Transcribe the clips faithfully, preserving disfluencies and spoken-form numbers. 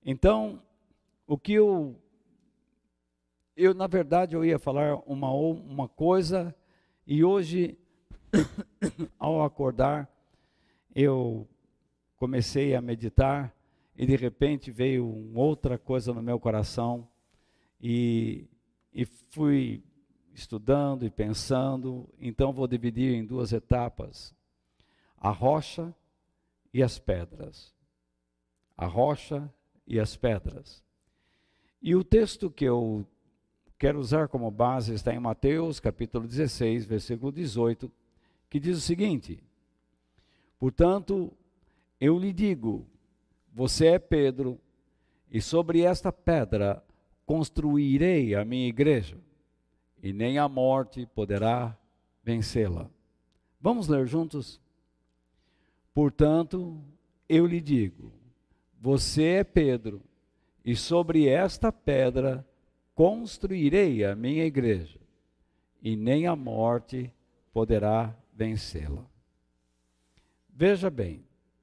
Então, o que eu, eu na verdade, eu ia falar uma, uma coisa, e hoje, ao acordar, eu comecei a meditar, e de repente veio uma outra coisa no meu coração, e, e fui estudando e pensando. Então vou dividir em duas etapas: a rocha e as pedras. A rocha e as pedras. E o texto que eu quero usar como base está em Mateus, capítulo dezesseis, versículo dezoito, que diz o seguinte: portanto, eu lhe digo, você é Pedro, e sobre esta pedra construirei a minha igreja, e nem a morte poderá vencê-la. Vamos ler juntos? Portanto, eu lhe digo, você é Pedro, e sobre esta pedra construirei a minha igreja, e nem a morte poderá vencê-la. Veja bem,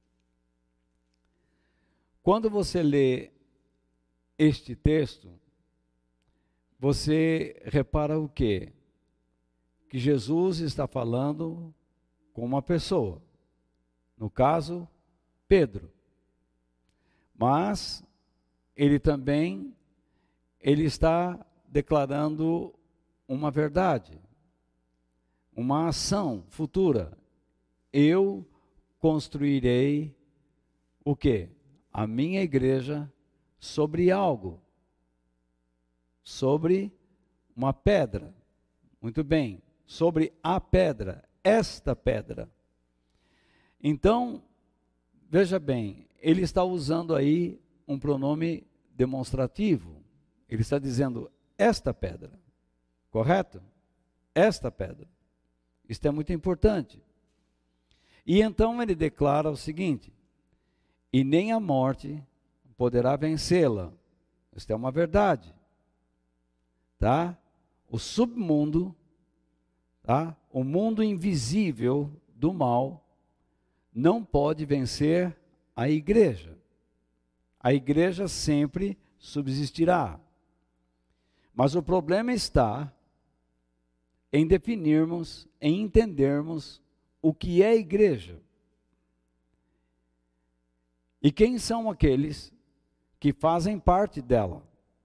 quando você lê este texto, você repara o quê? Que Jesus está falando com uma pessoa, no caso, Pedro. Mas ele também, ele está declarando uma verdade, uma ação futura. Eu construirei o quê? A minha igreja sobre algo, sobre uma pedra. Muito bem, sobre a pedra, esta pedra. Então, veja bem, ele está usando aí um pronome demonstrativo. Ele está dizendo esta pedra, correto? Esta pedra. Isto é muito importante. E então ele declara o seguinte: e nem a morte poderá vencê-la. Isto é uma verdade. Tá? O submundo, tá? O mundo invisível do mal, não pode vencer a igreja. A igreja sempre subsistirá. Mas o problema está em definirmos, em entendermos o que é igreja. E quem são aqueles que fazem parte dela?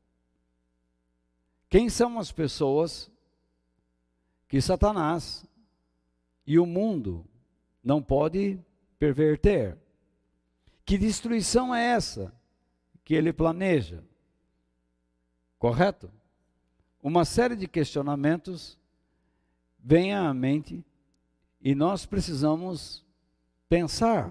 Quem são as pessoas que Satanás e o mundo não pode perverter? Que destruição é essa que ele planeja? Correto? Uma série de questionamentos vem à mente e nós precisamos pensar.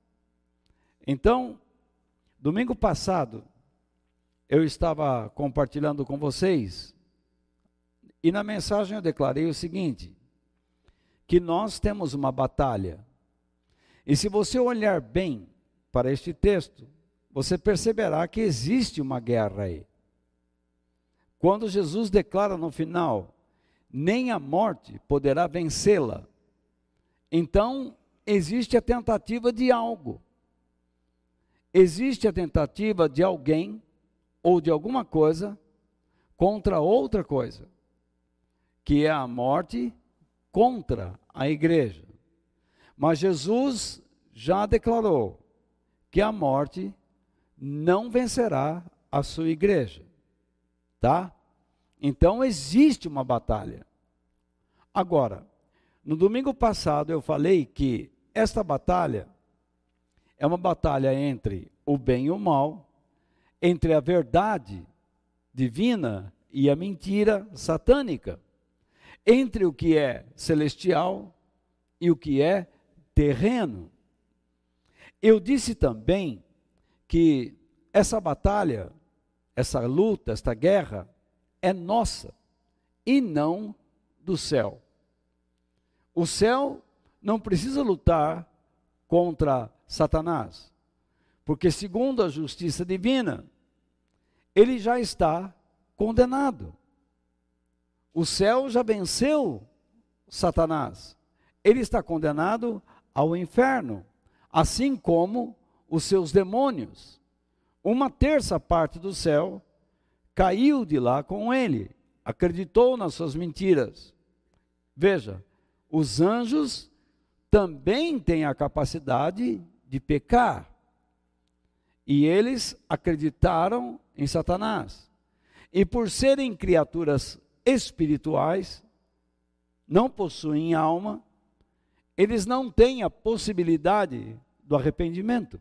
Então, domingo passado, eu estava compartilhando com vocês, e na mensagem eu declarei o seguinte, que nós temos uma batalha. E se você olhar bem para este texto, você perceberá que existe uma guerra aí. Quando Jesus declara no final, nem a morte poderá vencê-la, então existe a tentativa de algo. Existe a tentativa de alguém ou de alguma coisa contra outra coisa, que é a morte contra a igreja. Mas Jesus já declarou que a morte não vencerá a sua igreja, tá? Então existe uma batalha. Agora, no domingo passado eu falei que esta batalha é uma batalha entre o bem e o mal, entre a verdade divina e a mentira satânica, entre o que é celestial e o que é terreno. Eu disse também que essa batalha, essa luta, esta guerra é nossa e não do céu. O céu não precisa lutar contra Satanás, porque segundo a justiça divina, ele já está condenado. O céu já venceu Satanás. Ele está condenado ao inferno, assim como os seus demônios. uma terça parte do céu caiu de lá com ele, acreditou nas suas mentiras. Veja, os anjos também têm a capacidade de pecar. E eles acreditaram em Satanás. E por serem criaturas espirituais, não possuem alma, eles não têm a possibilidade do arrependimento.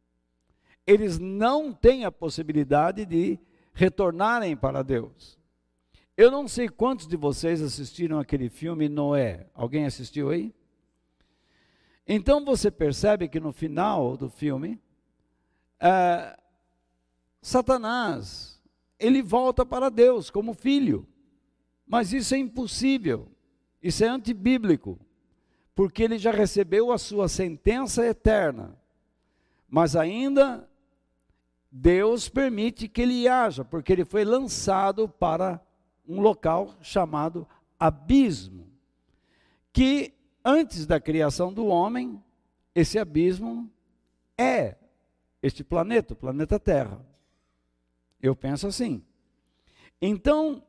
Eles não têm a possibilidade de retornarem para Deus. Eu não sei quantos de vocês assistiram aquele filme Noé. Alguém assistiu aí? Então você percebe que no final do filme, é, Satanás, ele volta para Deus como filho. Mas isso é impossível. Isso é antibíblico. Porque ele já recebeu a sua sentença eterna. Mas ainda Deus permite que ele haja, porque ele foi lançado para um local chamado abismo, que antes da criação do homem, esse abismo é este planeta, o planeta Terra. Eu penso assim. Então,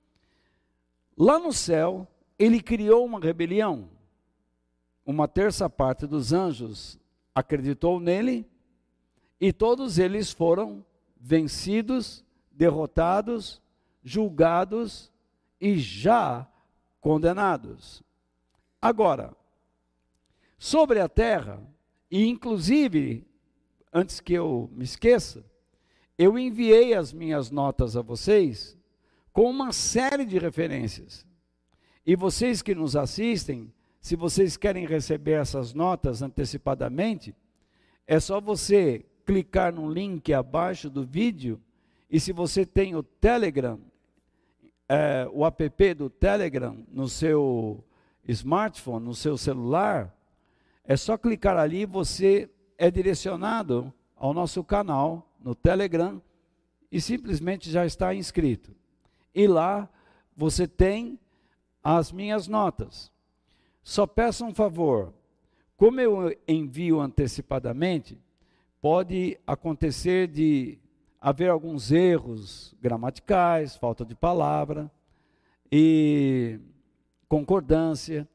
lá no céu, ele criou uma rebelião. Uma terça parte dos anjos acreditou nele, e todos eles foram vencidos, derrotados, julgados e já condenados. Agora, sobre a terra, e inclusive, antes que eu me esqueça, eu enviei as minhas notas a vocês com uma série de referências. E vocês que nos assistem, se vocês querem receber essas notas antecipadamente, é só você clicar no link abaixo do vídeo, e se você tem o Telegram, é, o app do Telegram no seu smartphone, no seu celular, é só clicar ali e você é direcionado ao nosso canal no Telegram e simplesmente já está inscrito. E lá você tem as minhas notas. Só peço um favor, como eu envio antecipadamente, pode acontecer de haver alguns erros gramaticais, falta de palavra e concordância.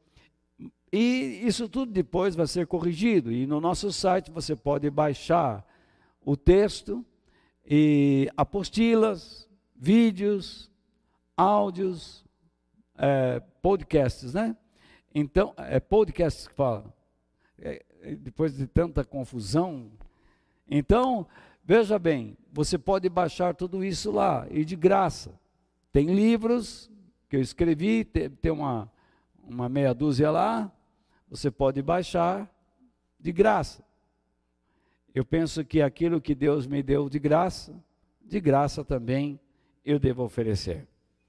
E isso tudo depois vai ser corrigido. E no nosso site você pode baixar o texto e apostilas, vídeos, áudios, é, podcasts, né? Então, é podcasts que fala. É, depois de tanta confusão. Então, veja bem, você pode baixar tudo isso lá, e de graça. Tem livros que eu escrevi, tem uma, uma meia dúzia lá, você pode baixar de graça. Eu penso que aquilo que Deus me deu de graça, de graça também eu devo oferecer.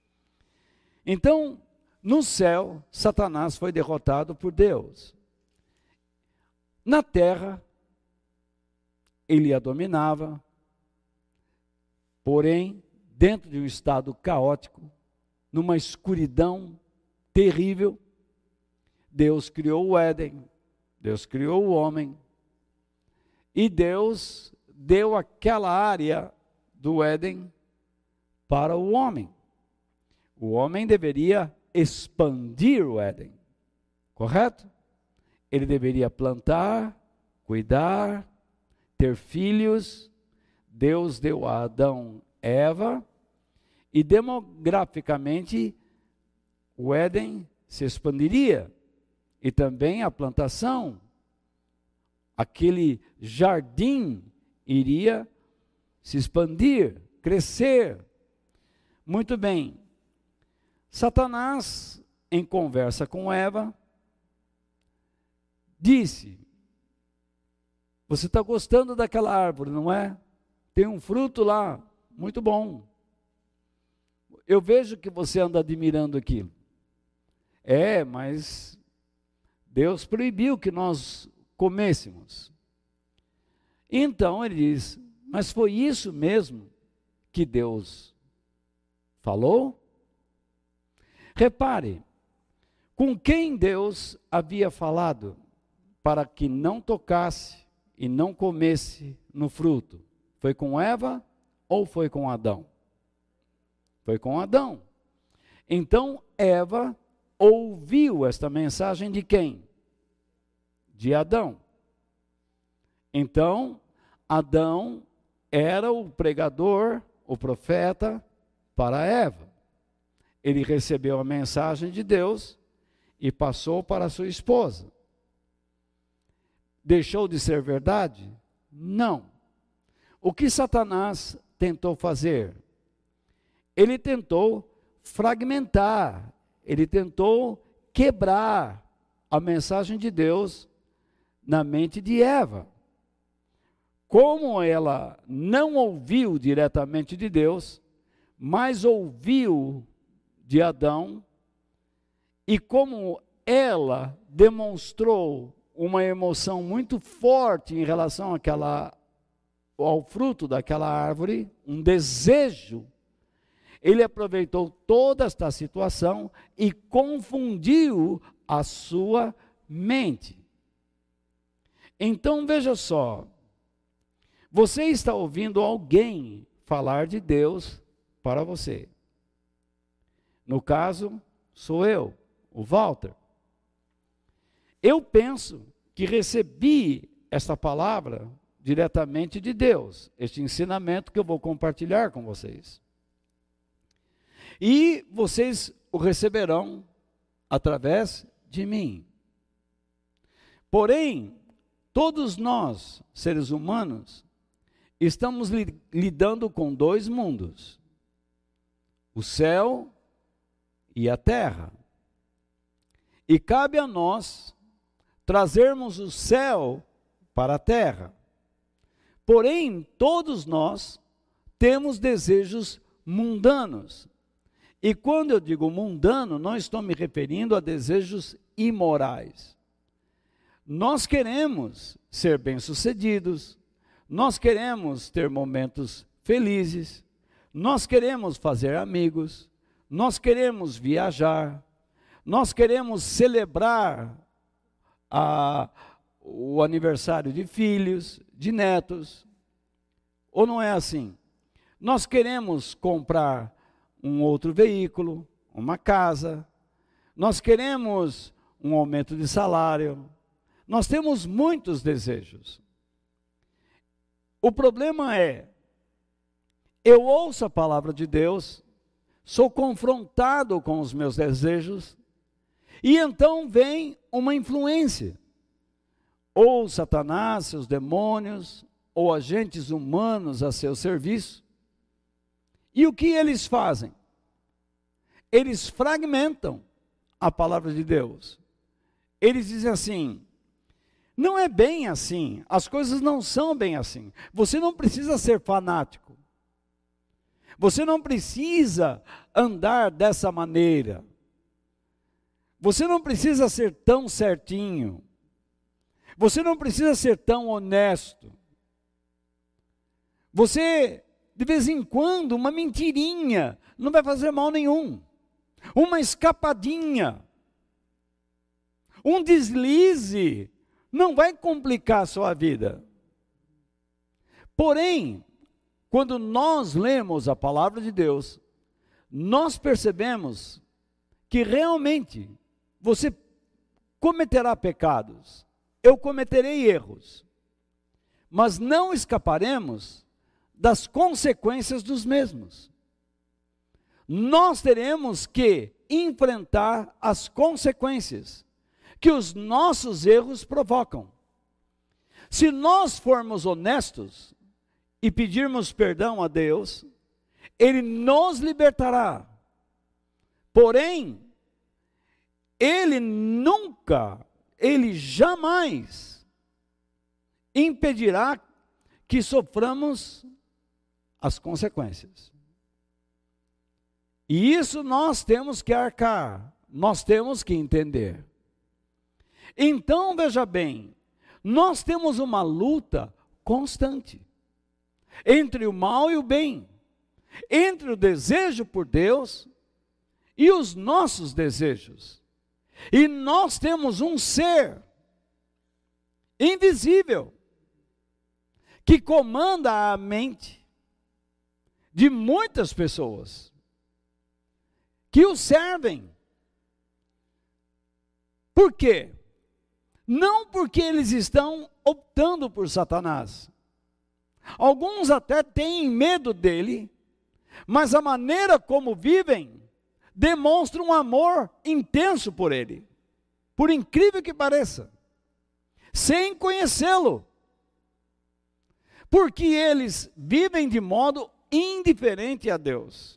Então, no céu, Satanás foi derrotado por Deus. Na terra, ele a dominava, porém, dentro de um estado caótico, numa escuridão terrível, Deus criou o Éden, Deus criou o homem, e Deus deu aquela área do Éden para o homem. O homem deveria expandir o Éden, correto? Ele deveria plantar, cuidar, ter filhos. Deus deu a Adão Eva, e demograficamente o Éden se expandiria, e também a plantação, aquele jardim iria se expandir, crescer. Muito bem, Satanás, em conversa com Eva, disse: você está gostando daquela árvore, não é? Tem um fruto lá, muito bom. Eu vejo que você anda admirando aquilo. É, mas Deus proibiu que nós comêssemos. Então ele diz: mas foi isso mesmo que Deus falou? Repare, com quem Deus havia falado para que não tocasse e não comesse no fruto? Foi com Eva ou foi com Adão? Foi com Adão. Então, Eva ouviu esta mensagem de quem? De Adão. Então, Adão era o pregador, o profeta para Eva. Ele recebeu a mensagem de Deus e passou para sua esposa. Deixou de ser verdade? Não. O que Satanás tentou fazer? Ele tentou fragmentar, ele tentou quebrar a mensagem de Deus na mente de Eva. Como ela não ouviu diretamente de Deus, mas ouviu de Adão, e como ela demonstrou uma emoção muito forte em relação àquela, ao fruto daquela árvore, um desejo, ele aproveitou toda esta situação e confundiu a sua mente. Então veja só, você está ouvindo alguém falar de Deus para você. No caso, sou eu, o Walter. Eu penso que recebi esta palavra diretamente de Deus, este ensinamento que eu vou compartilhar com vocês. E vocês o receberão através de mim. Porém, todos nós, seres humanos, estamos li- lidando com dois mundos: o céu e a terra. E cabe a nós trazermos o céu para a terra. Porém, todos nós temos desejos mundanos. E quando eu digo mundano, não estou me referindo a desejos imorais. Nós queremos ser bem-sucedidos, nós queremos ter momentos felizes, nós queremos fazer amigos, nós queremos viajar, nós queremos celebrar a, o aniversário de filhos, de netos. Ou não é assim? Nós queremos comprar um outro veículo, uma casa, nós queremos um aumento de salário, nós temos muitos desejos. O problema é, eu ouço a palavra de Deus, sou confrontado com os meus desejos, e então vem uma influência, ou Satanás, seus demônios, ou agentes humanos a seu serviço. E o que eles fazem? Eles fragmentam a palavra de Deus. Eles dizem assim: não é bem assim, as coisas não são bem assim. Você não precisa ser fanático. Você não precisa andar dessa maneira. Você não precisa ser tão certinho. Você não precisa ser tão honesto. Você, de vez em quando, uma mentirinha não vai fazer mal nenhum. Uma escapadinha, um deslize não vai complicar a sua vida. Porém, quando nós lemos a palavra de Deus, nós percebemos que realmente você cometerá pecados, eu cometerei erros, mas não escaparemos das consequências dos mesmos. Nós teremos que enfrentar as consequências que os nossos erros provocam. Se nós formos honestos e pedirmos perdão a Deus, Ele nos libertará. Porém, Ele nunca, Ele jamais impedirá que soframos as consequências. E isso nós temos que arcar, nós temos que entender. Então, veja bem, nós temos uma luta constante entre o mal e o bem, entre o desejo por Deus e os nossos desejos. E nós temos um ser invisível que comanda a mente de muitas pessoas que o servem. Por quê? Não porque eles estão optando por Satanás. Alguns até têm medo dele, mas a maneira como vivem demonstra um amor intenso por ele, por incrível que pareça, sem conhecê-lo, porque eles vivem de modo indiferente a Deus.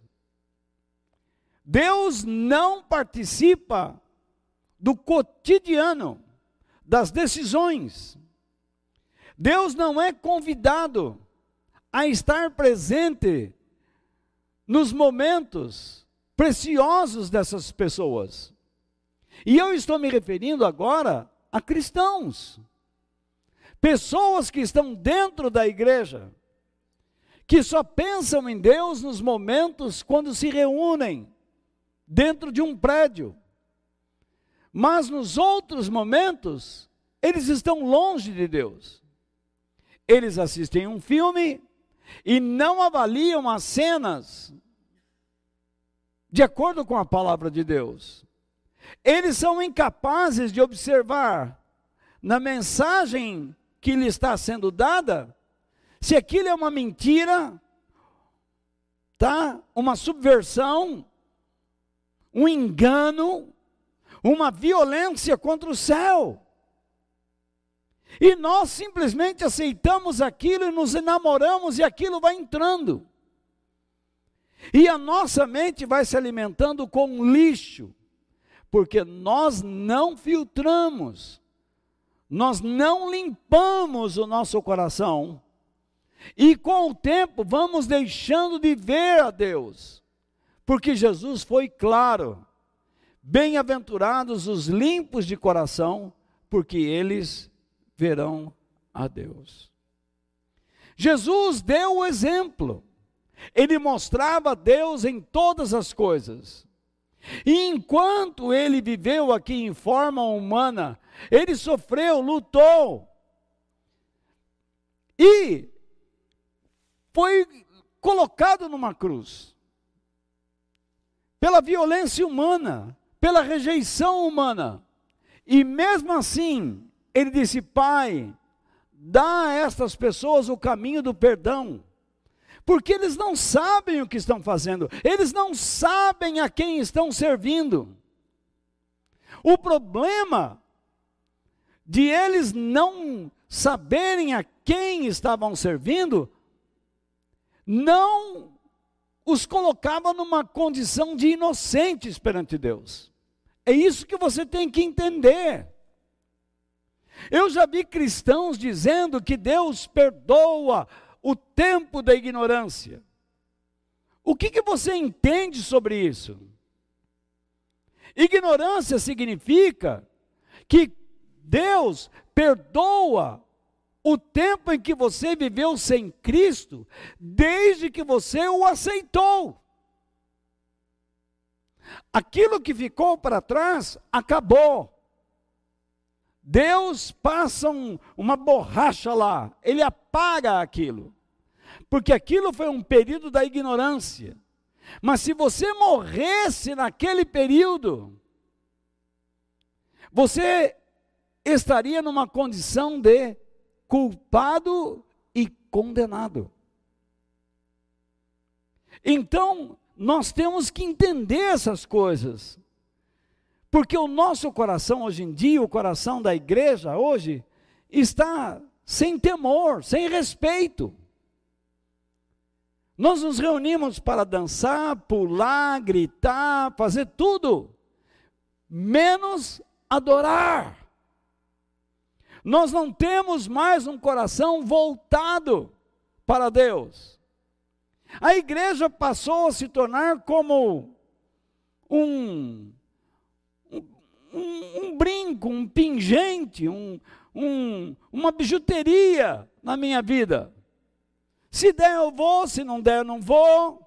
Deus não participa do cotidiano, das decisões. Deus não é convidado a estar presente nos momentos preciosos dessas pessoas. E eu estou me referindo agora a cristãos, pessoas que estão dentro da igreja, que só pensam em Deus nos momentos quando se reúnem dentro de um prédio, mas nos outros momentos eles estão longe de Deus. Eles assistem um filme e não avaliam as cenas de acordo com a palavra de Deus. Eles são incapazes de observar na mensagem que lhe está sendo dada, se aquilo é uma mentira, tá? Uma subversão, um engano, uma violência contra o céu. E nós simplesmente aceitamos aquilo e nos enamoramos e aquilo vai entrando. E a nossa mente vai se alimentando com lixo, porque nós não filtramos, nós não limpamos o nosso coração. E com o tempo vamos deixando de ver a Deus, porque Jesus foi claro: bem-aventurados os limpos de coração, porque eles verão a Deus. Jesus deu o exemplo, ele mostrava Deus em todas as coisas, e enquanto ele viveu aqui em forma humana, ele sofreu, lutou, e foi colocado numa cruz, pela violência humana, pela rejeição humana, e mesmo assim, ele disse: Pai, dá a estas pessoas o caminho do perdão, porque eles não sabem o que estão fazendo, eles não sabem a quem estão servindo. O problema de eles não saberem a quem estavam servindo, não os colocava numa condição de inocentes perante Deus. É isso que você tem que entender. Eu já vi cristãos dizendo que Deus perdoa o tempo da ignorância. O que, que você entende sobre isso? Ignorância significa que Deus perdoa o tempo em que você viveu sem Cristo, desde que você o aceitou. Aquilo que ficou para trás, acabou. Deus passa um, uma borracha lá, ele apaga aquilo, porque aquilo foi um período da ignorância. Mas se você morresse naquele período, você estaria numa condição de culpado e condenado. Então, nós temos que entender essas coisas, porque o nosso coração hoje em dia, o coração da igreja hoje, está sem temor, sem respeito. Nós nos reunimos para dançar, pular, gritar, fazer tudo, menos adorar. Nós não temos mais um coração voltado para Deus. A igreja passou a se tornar como um, um, um brinco, um pingente, um, um, uma bijuteria na minha vida. Se der eu vou, se não der eu não vou.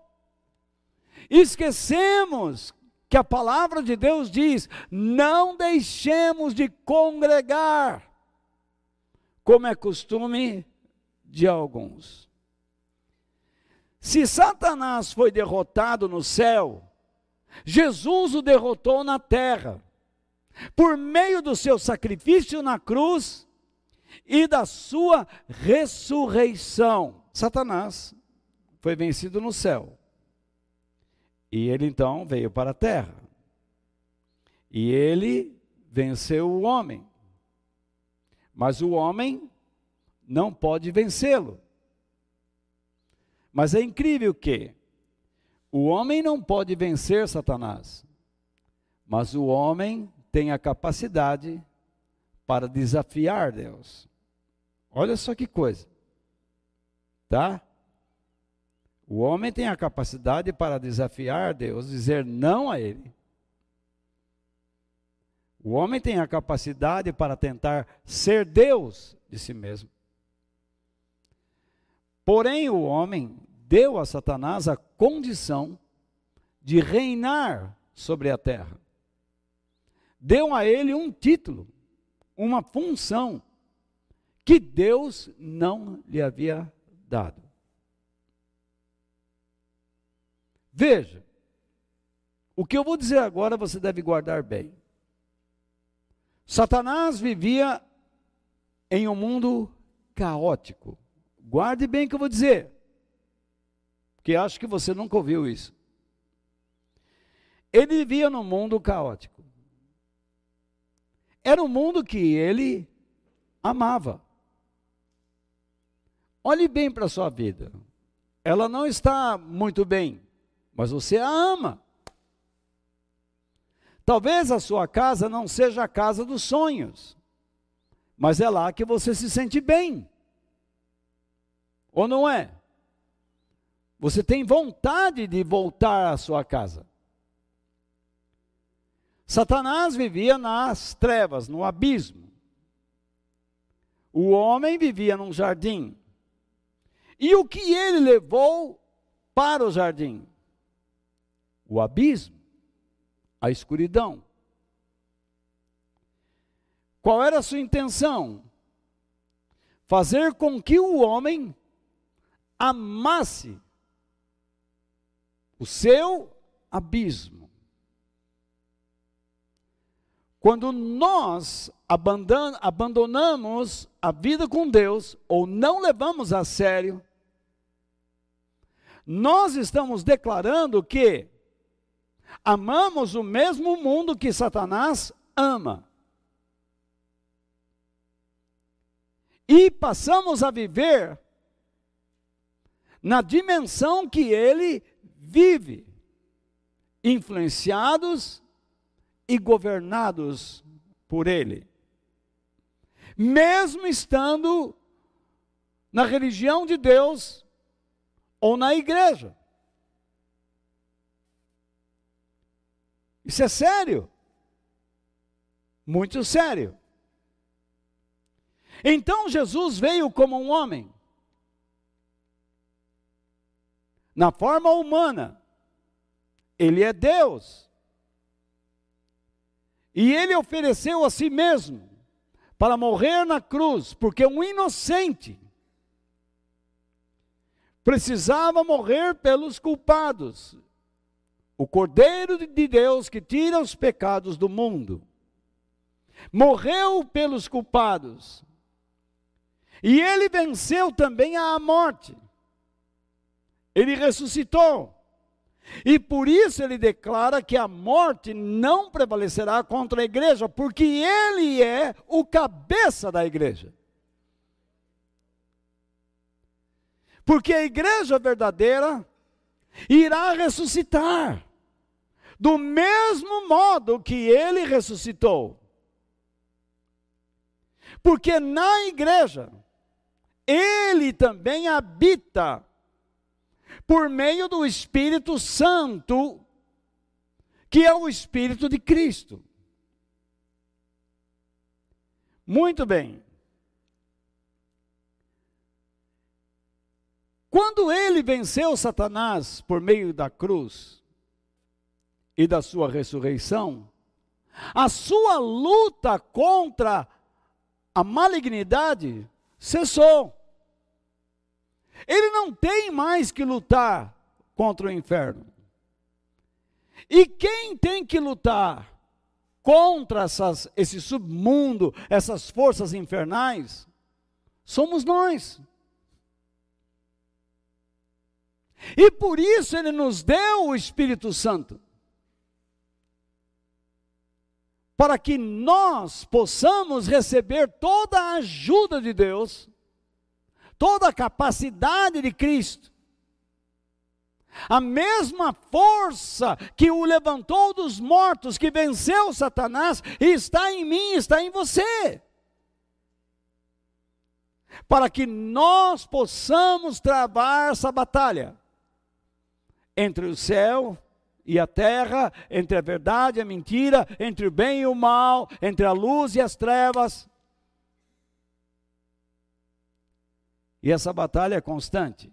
Esquecemos que a palavra de Deus diz: não deixemos de congregar, como é costume de alguns. Se Satanás foi derrotado no céu, Jesus o derrotou na terra, por meio do seu sacrifício na cruz e da sua ressurreição. Satanás foi vencido no céu, e ele então veio para a terra, e ele venceu o homem, mas o homem não pode vencê-lo. Mas é incrível que o homem não pode vencer Satanás, mas o homem tem a capacidade para desafiar Deus. Olha só que coisa, tá? O homem tem a capacidade para desafiar Deus, dizer não a Ele. O homem tem a capacidade para tentar ser Deus de si mesmo. Porém, o homem deu a Satanás a condição de reinar sobre a terra. Deu a ele um título, uma função, que Deus não lhe havia dado. Veja, o que eu vou dizer agora você deve guardar bem. Satanás vivia em um mundo caótico. Guarde bem o que eu vou dizer, porque acho que você nunca ouviu isso. Ele vivia num mundo caótico. Era um mundo que ele amava. Olhe bem para a sua vida. Ela não está muito bem, mas você a ama. Talvez a sua casa não seja a casa dos sonhos, mas é lá que você se sente bem. Ou não é? Você tem vontade de voltar à sua casa. Satanás vivia nas trevas, no abismo. O homem vivia num jardim. E o que ele levou para o jardim? O abismo, a escuridão. Qual era a sua intenção? Fazer com que o homem amasse o seu abismo. Quando nós abandonamos a vida com Deus, ou não levamos a sério, nós estamos declarando que amamos o mesmo mundo que Satanás ama. E passamos a viver na dimensão que ele vive, influenciados e governados por ele. Mesmo estando na religião de Deus ou na igreja. Isso é sério. Muito sério. Então Jesus veio como um homem. Na forma humana. Ele é Deus. E ele ofereceu a si mesmo para morrer na cruz, porque um inocente precisava morrer pelos culpados. O Cordeiro de Deus que tira os pecados do mundo. Morreu pelos culpados. E ele venceu também a morte. Ele ressuscitou. E por isso ele declara que a morte não prevalecerá contra a igreja, porque ele é o cabeça da igreja. Porque a igreja verdadeira irá ressuscitar, do mesmo modo que ele ressuscitou. Porque na igreja, ele também habita, por meio do Espírito Santo, que é o Espírito de Cristo. Muito bem. Quando ele venceu Satanás por meio da cruz e da sua ressurreição, a sua luta contra a malignidade cessou. Ele não tem mais que lutar contra o inferno. E quem tem que lutar contra essas, esse submundo, essas forças infernais, somos nós. E por isso ele nos deu o Espírito Santo. Para que nós possamos receber toda a ajuda de Deus, toda a capacidade de Cristo. A mesma força que o levantou dos mortos, que venceu Satanás, está em mim, está em você. Para que nós possamos travar essa batalha entre o céu e a terra, entre a verdade e a mentira, entre o bem e o mal, entre a luz e as trevas. E essa batalha é constante.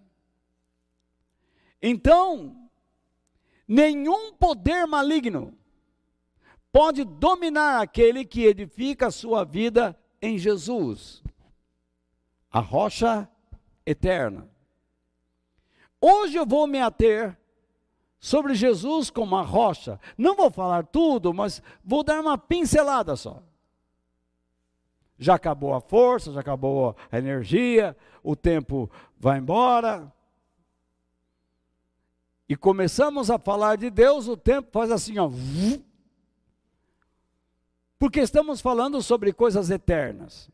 Então, nenhum poder maligno pode dominar aquele que edifica a sua vida em Jesus, a rocha eterna. Hoje eu vou me ater sobre Jesus como a rocha. Não vou falar tudo, mas vou dar uma pincelada só. Já acabou a força, já acabou a energia, o tempo vai embora. E começamos a falar de Deus, o tempo faz assim, ó. Porque estamos falando sobre coisas eternas.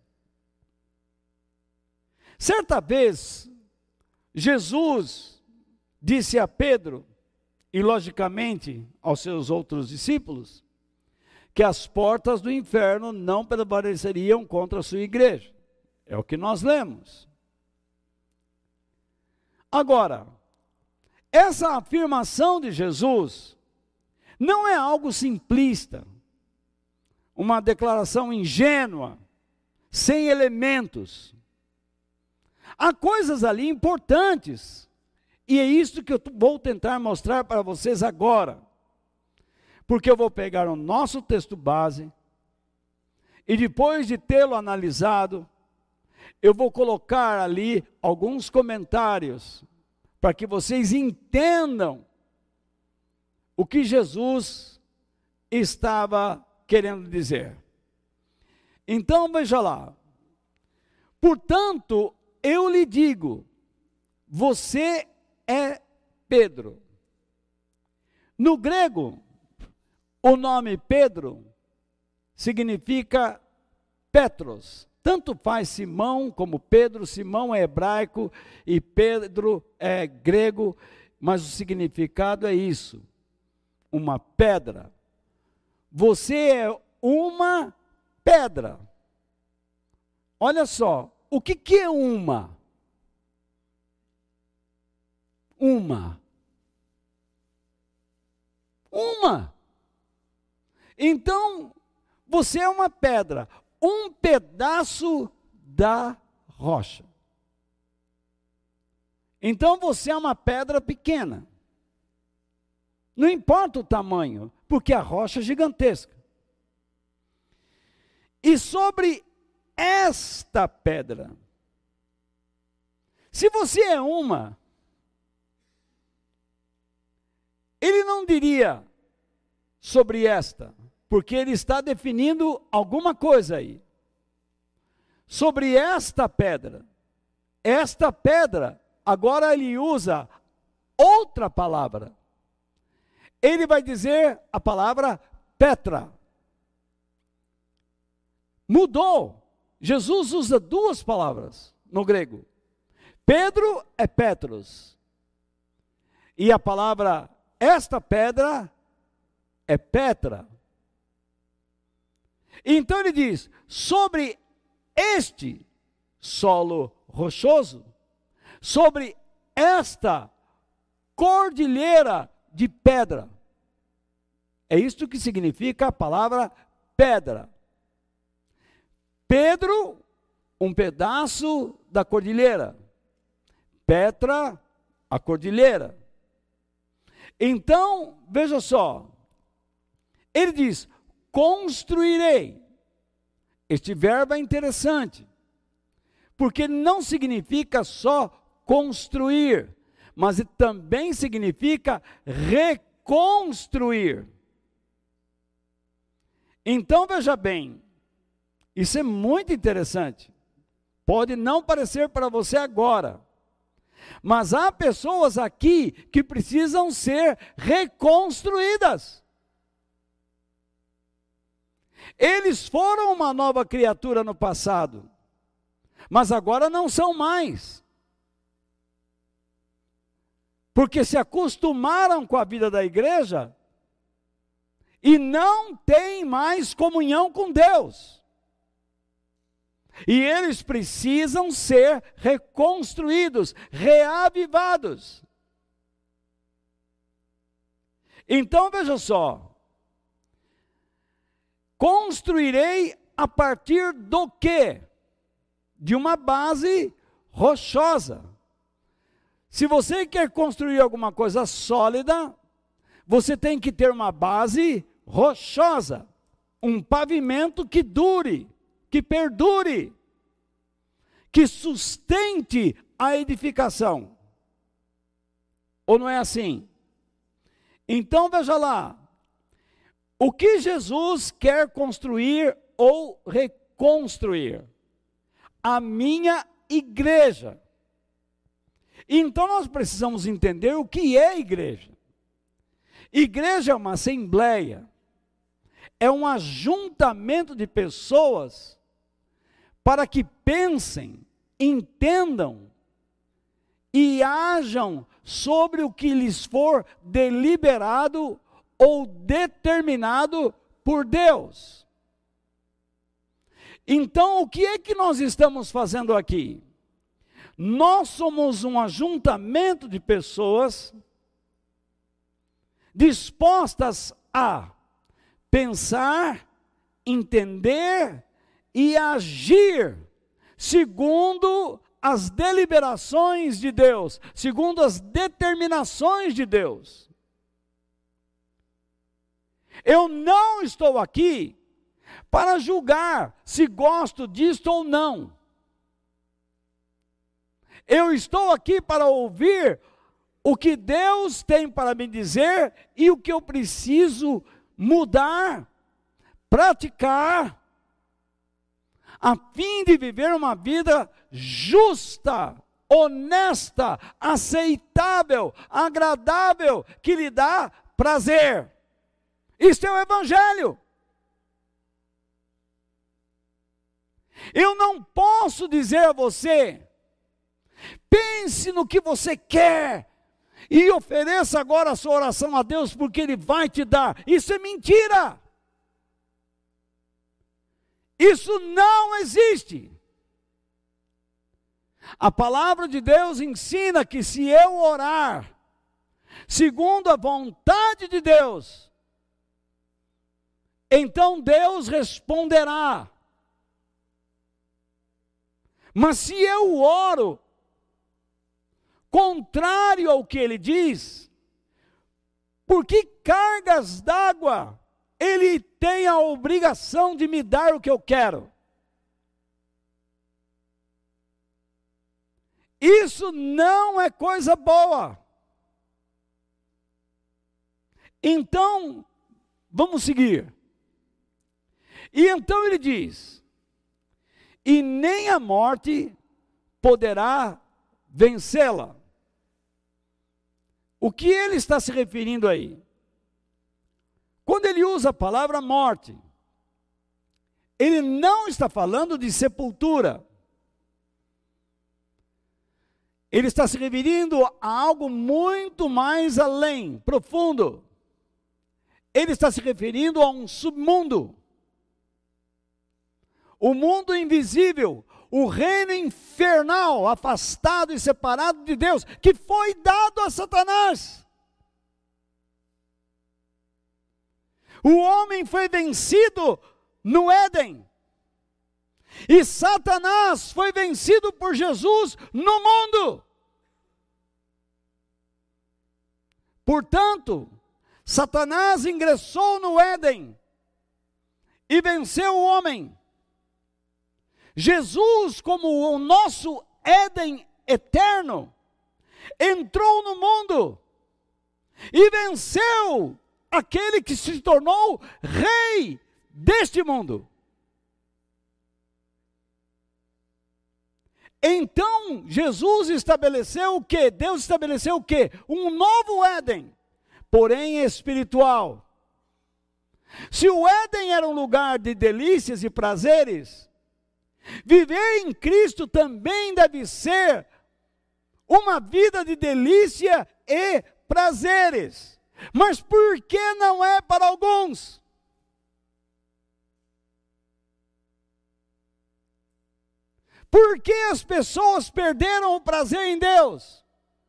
Certa vez, Jesus disse a Pedro, e logicamente aos seus outros discípulos, que as portas do inferno não prevaleceriam contra a sua igreja. É o que nós lemos. Agora, essa afirmação de Jesus não é algo simplista, uma declaração ingênua, sem elementos. Há coisas ali importantes, e é isso que eu vou tentar mostrar para vocês agora. Porque eu vou pegar o nosso texto base, e depois de tê-lo analisado, eu vou colocar ali alguns comentários, para que vocês entendam o que Jesus estava querendo dizer. Então, veja lá. Portanto, eu lhe digo, você é Pedro. No grego, o nome Pedro significa Petros. Tanto faz Simão como Pedro. Simão é hebraico e Pedro é grego, mas o significado é isso, uma pedra. Você é uma pedra. Olha só, o que, que é uma? Uma. Uma. Então, você é uma pedra. Um pedaço da rocha. Então você é uma pedra pequena. Não importa o tamanho, porque a rocha é gigantesca. E sobre esta pedra, se você é uma, ele não diria sobre esta, porque ele está definindo alguma coisa aí. Sobre esta pedra. Esta pedra, agora ele usa outra palavra. Ele vai dizer a palavra Petra. Mudou. Jesus usa duas palavras no grego. Pedro é Petros. E a palavra, esta pedra, é Petra. Então ele diz, sobre este solo rochoso, sobre esta cordilheira de pedra. É isto que significa a palavra pedra. Pedro, um pedaço da cordilheira. Petra, a cordilheira. Então, veja só, ele diz, construirei. Este verbo é interessante, porque não significa só construir, mas também significa reconstruir. Então veja bem, isso é muito interessante. Pode não parecer para você agora, mas há pessoas aqui que precisam ser reconstruídas. Eles foram uma nova criatura no passado, mas agora não são mais. Porque se acostumaram com a vida da igreja e não têm mais comunhão com Deus. E eles precisam ser reconstruídos, reavivados. Então veja só, construirei a partir do quê? De uma base rochosa. Se você quer construir alguma coisa sólida, você tem que ter uma base rochosa, um pavimento que dure, que perdure, que sustente a edificação. Ou não é assim? Então veja lá, o que Jesus quer construir ou reconstruir? A minha igreja. Então nós precisamos entender o que é igreja. Igreja é uma assembleia, é um ajuntamento de pessoas para que pensem, entendam e ajam sobre o que lhes for deliberado ou determinado por Deus. Então, o que é que nós estamos fazendo aqui? Nós somos um ajuntamento de pessoas dispostas a pensar, entender e agir segundo as deliberações de Deus, segundo as determinações de Deus. Eu não estou aqui para julgar se gosto disto ou não. Eu estou aqui para ouvir o que Deus tem para me dizer e o que eu preciso mudar, praticar, a fim de viver uma vida justa, honesta, aceitável, agradável, que lhe dá prazer. Isto é o Evangelho. Eu não posso dizer a você, pense no que você quer e ofereça agora a sua oração a Deus, porque Ele vai te dar. Isso é mentira. Isso não existe. A palavra de Deus ensina que se eu orar segundo a vontade de Deus, então Deus responderá. Mas se eu oro contrário ao que Ele diz, por que cargas d'água Ele tem a obrigação de me dar o que eu quero? Isso não é coisa boa. Então, vamos seguir. E então ele diz, e nem a morte poderá vencê-la. O que ele está se referindo aí? Quando ele usa a palavra morte, ele não está falando de sepultura. Ele está se referindo a algo muito mais além, profundo. Ele está se referindo a um submundo. O mundo invisível, o reino infernal, afastado e separado de Deus, que foi dado a Satanás. O homem foi vencido no Éden. E Satanás foi vencido por Jesus no mundo. Portanto, Satanás ingressou no Éden e venceu o homem. Jesus, como o nosso Éden eterno, entrou no mundo e venceu aquele que se tornou rei deste mundo. Então, Jesus estabeleceu o quê? Deus estabeleceu o quê? Um novo Éden, porém espiritual. Se o Éden era um lugar de delícias e prazeres, viver em Cristo também deve ser uma vida de delícia e prazeres. Mas por que não é para alguns? Por que as pessoas perderam o prazer em Deus?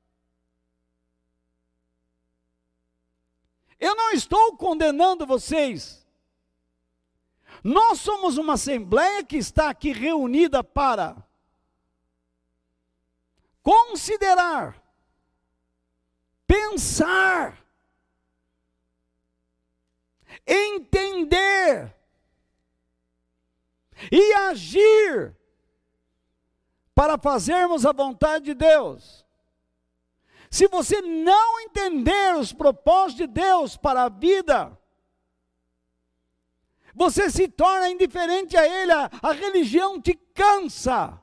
Eu não estou condenando vocês. Nós somos uma assembleia que está aqui reunida para considerar, pensar, entender e agir para fazermos a vontade de Deus. Se você não entender os propósitos de Deus para a vida, você se torna indiferente a Ele, a, a religião te cansa.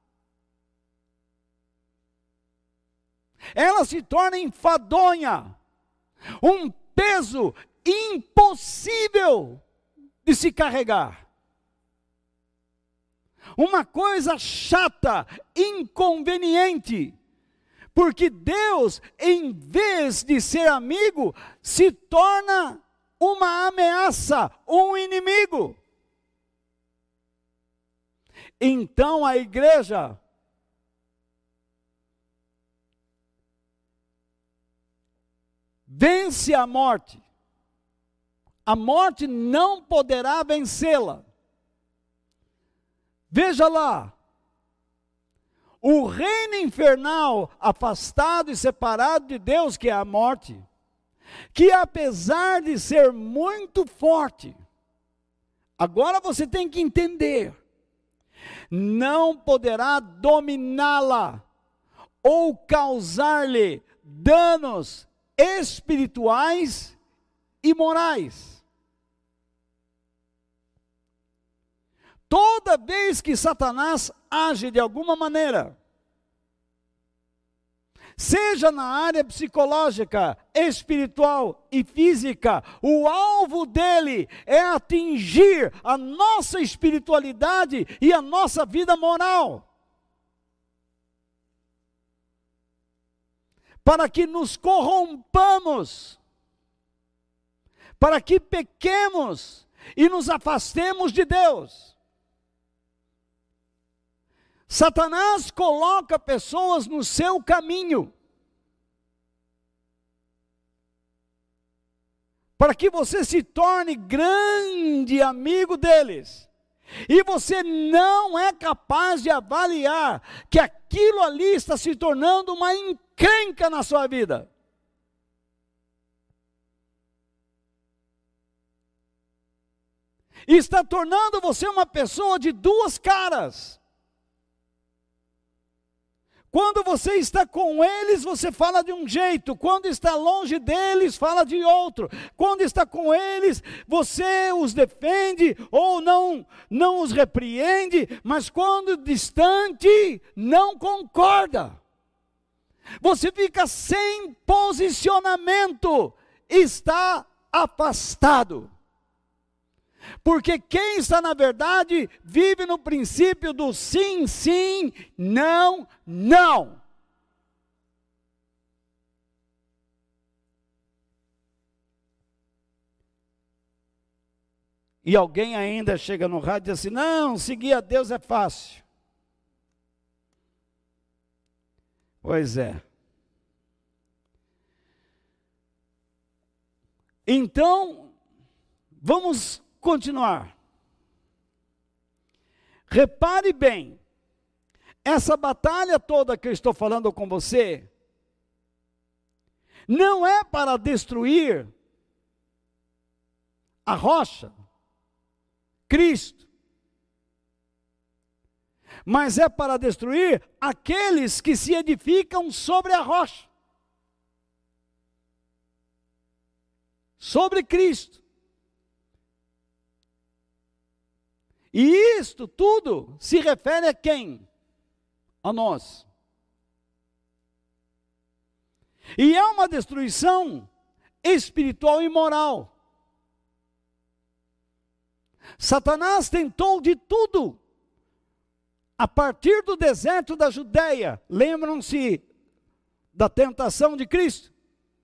Ela se torna enfadonha, um peso impossível de se carregar. Uma coisa chata, inconveniente, porque Deus, em vez de ser amigo, se torna uma ameaça, um inimigo. Então a igreja vence a morte. A morte não poderá vencê-la. Veja lá, o reino infernal, afastado e separado de Deus, que é a morte, que apesar de ser muito forte, agora você tem que entender, não poderá dominá-la ou causar-lhe danos espirituais e morais. Toda vez que Satanás age de alguma maneira, seja na área psicológica, espiritual e física, o alvo dele é atingir a nossa espiritualidade e a nossa vida moral. Para que nos corrompamos, para que pequemos e nos afastemos de Deus. Satanás coloca pessoas no seu caminho, para que você se torne grande amigo deles, e você não é capaz de avaliar que aquilo ali está se tornando uma encrenca na sua vida. E está tornando você uma pessoa de duas caras. Quando você está com eles, você fala de um jeito. Quando está longe deles, fala de outro. Quando está com eles, você os defende ou não, não os repreende. Mas quando distante, não concorda. Você fica sem posicionamento. Está afastado. Porque quem está na verdade, vive no princípio do sim, sim, não, não. E alguém ainda chega no rádio e diz assim, não, seguir a Deus é fácil. Pois é. Então, vamos continuar. Repare bem, essa batalha toda que eu estou falando com você, não é para destruir a rocha, Cristo, mas é para destruir aqueles que se edificam sobre a rocha, sobre Cristo. E isto tudo se refere a quem? A nós. E é uma destruição espiritual e moral. Satanás tentou de tudo. A partir do deserto da Judeia, lembram-se da tentação de Cristo?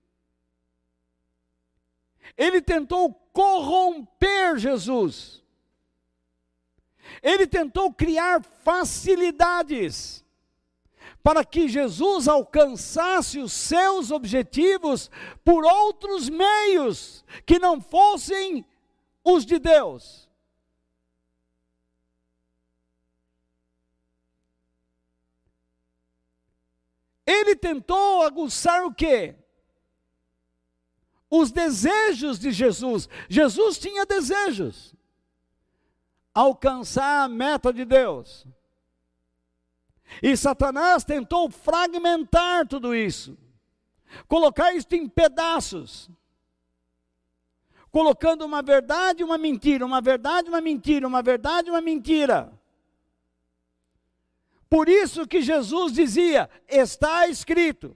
Ele tentou corromper Jesus. Ele tentou criar facilidades para que Jesus alcançasse os seus objetivos por outros meios que não fossem os de Deus. Ele tentou aguçar o quê? Os desejos de Jesus. Jesus tinha desejos. Alcançar a meta de Deus. E Satanás tentou fragmentar tudo isso. Colocar isso em pedaços. Colocando uma verdade e uma mentira, uma verdade e uma mentira, uma verdade e uma mentira. Por isso que Jesus dizia, está escrito.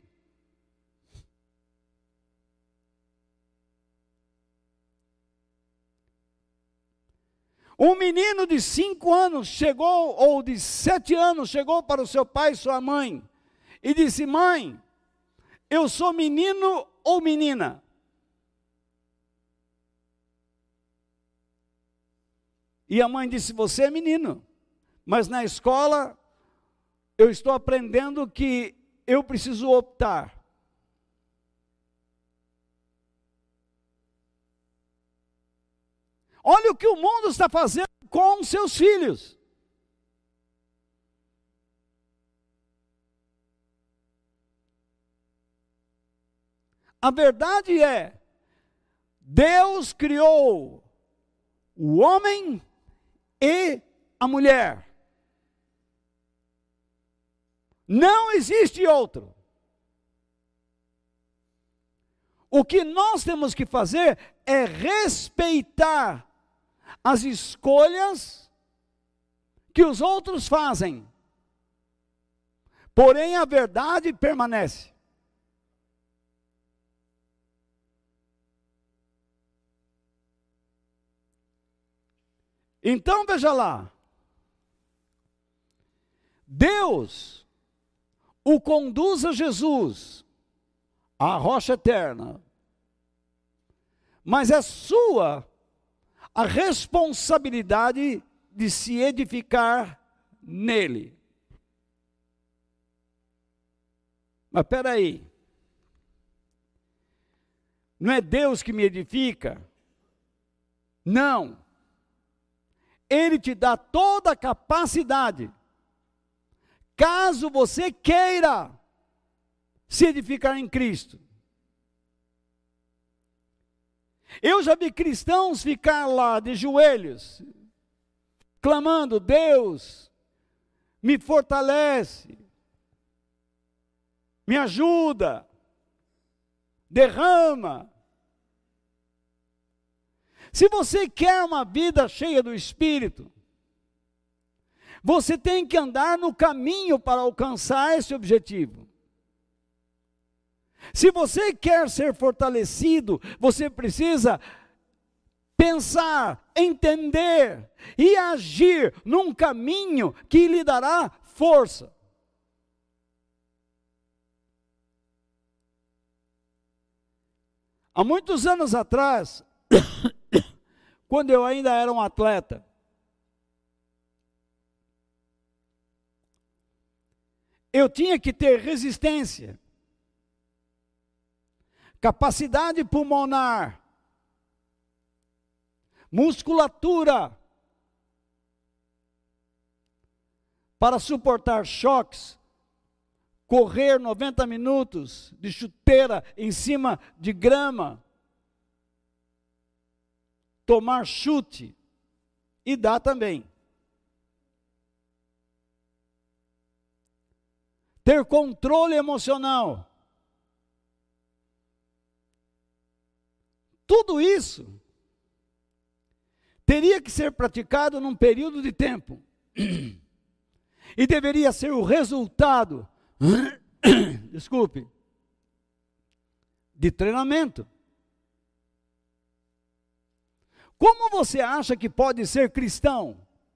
Um menino de cinco anos chegou, ou de sete anos, chegou para o seu pai e sua mãe, e disse, mãe, eu sou menino ou menina? E a mãe disse, você é menino, mas na escola eu estou aprendendo que eu preciso optar. Olha o que o mundo está fazendo com seus filhos. A verdade é, Deus criou o homem e a mulher. Não existe outro. O que nós temos que fazer é respeitar as escolhas que os outros fazem. Porém, a verdade permanece. Então, veja lá. Deus o conduz a Jesus, a rocha eterna. Mas é sua a responsabilidade de se edificar nele. Mas espera aí. Não é Deus que me edifica? Não. Ele te dá toda a capacidade. Caso você queira se edificar em Cristo. Eu já vi cristãos ficar lá de joelhos, clamando, Deus, me fortalece, me ajuda, derrama. Se você quer uma vida cheia do Espírito, você tem que andar no caminho para alcançar esse objetivo. Se você quer ser fortalecido, você precisa pensar, entender e agir num caminho que lhe dará força. Há muitos anos atrás, quando eu ainda era um atleta, eu tinha que ter resistência, capacidade pulmonar, musculatura, para suportar choques, correr noventa minutos de chuteira em cima de grama, tomar chute e dar também. ter controle emocional. Tudo isso teria que ser praticado num período de tempo. E deveria ser o resultado, desculpe, de treinamento. Como você acha que pode ser cristão?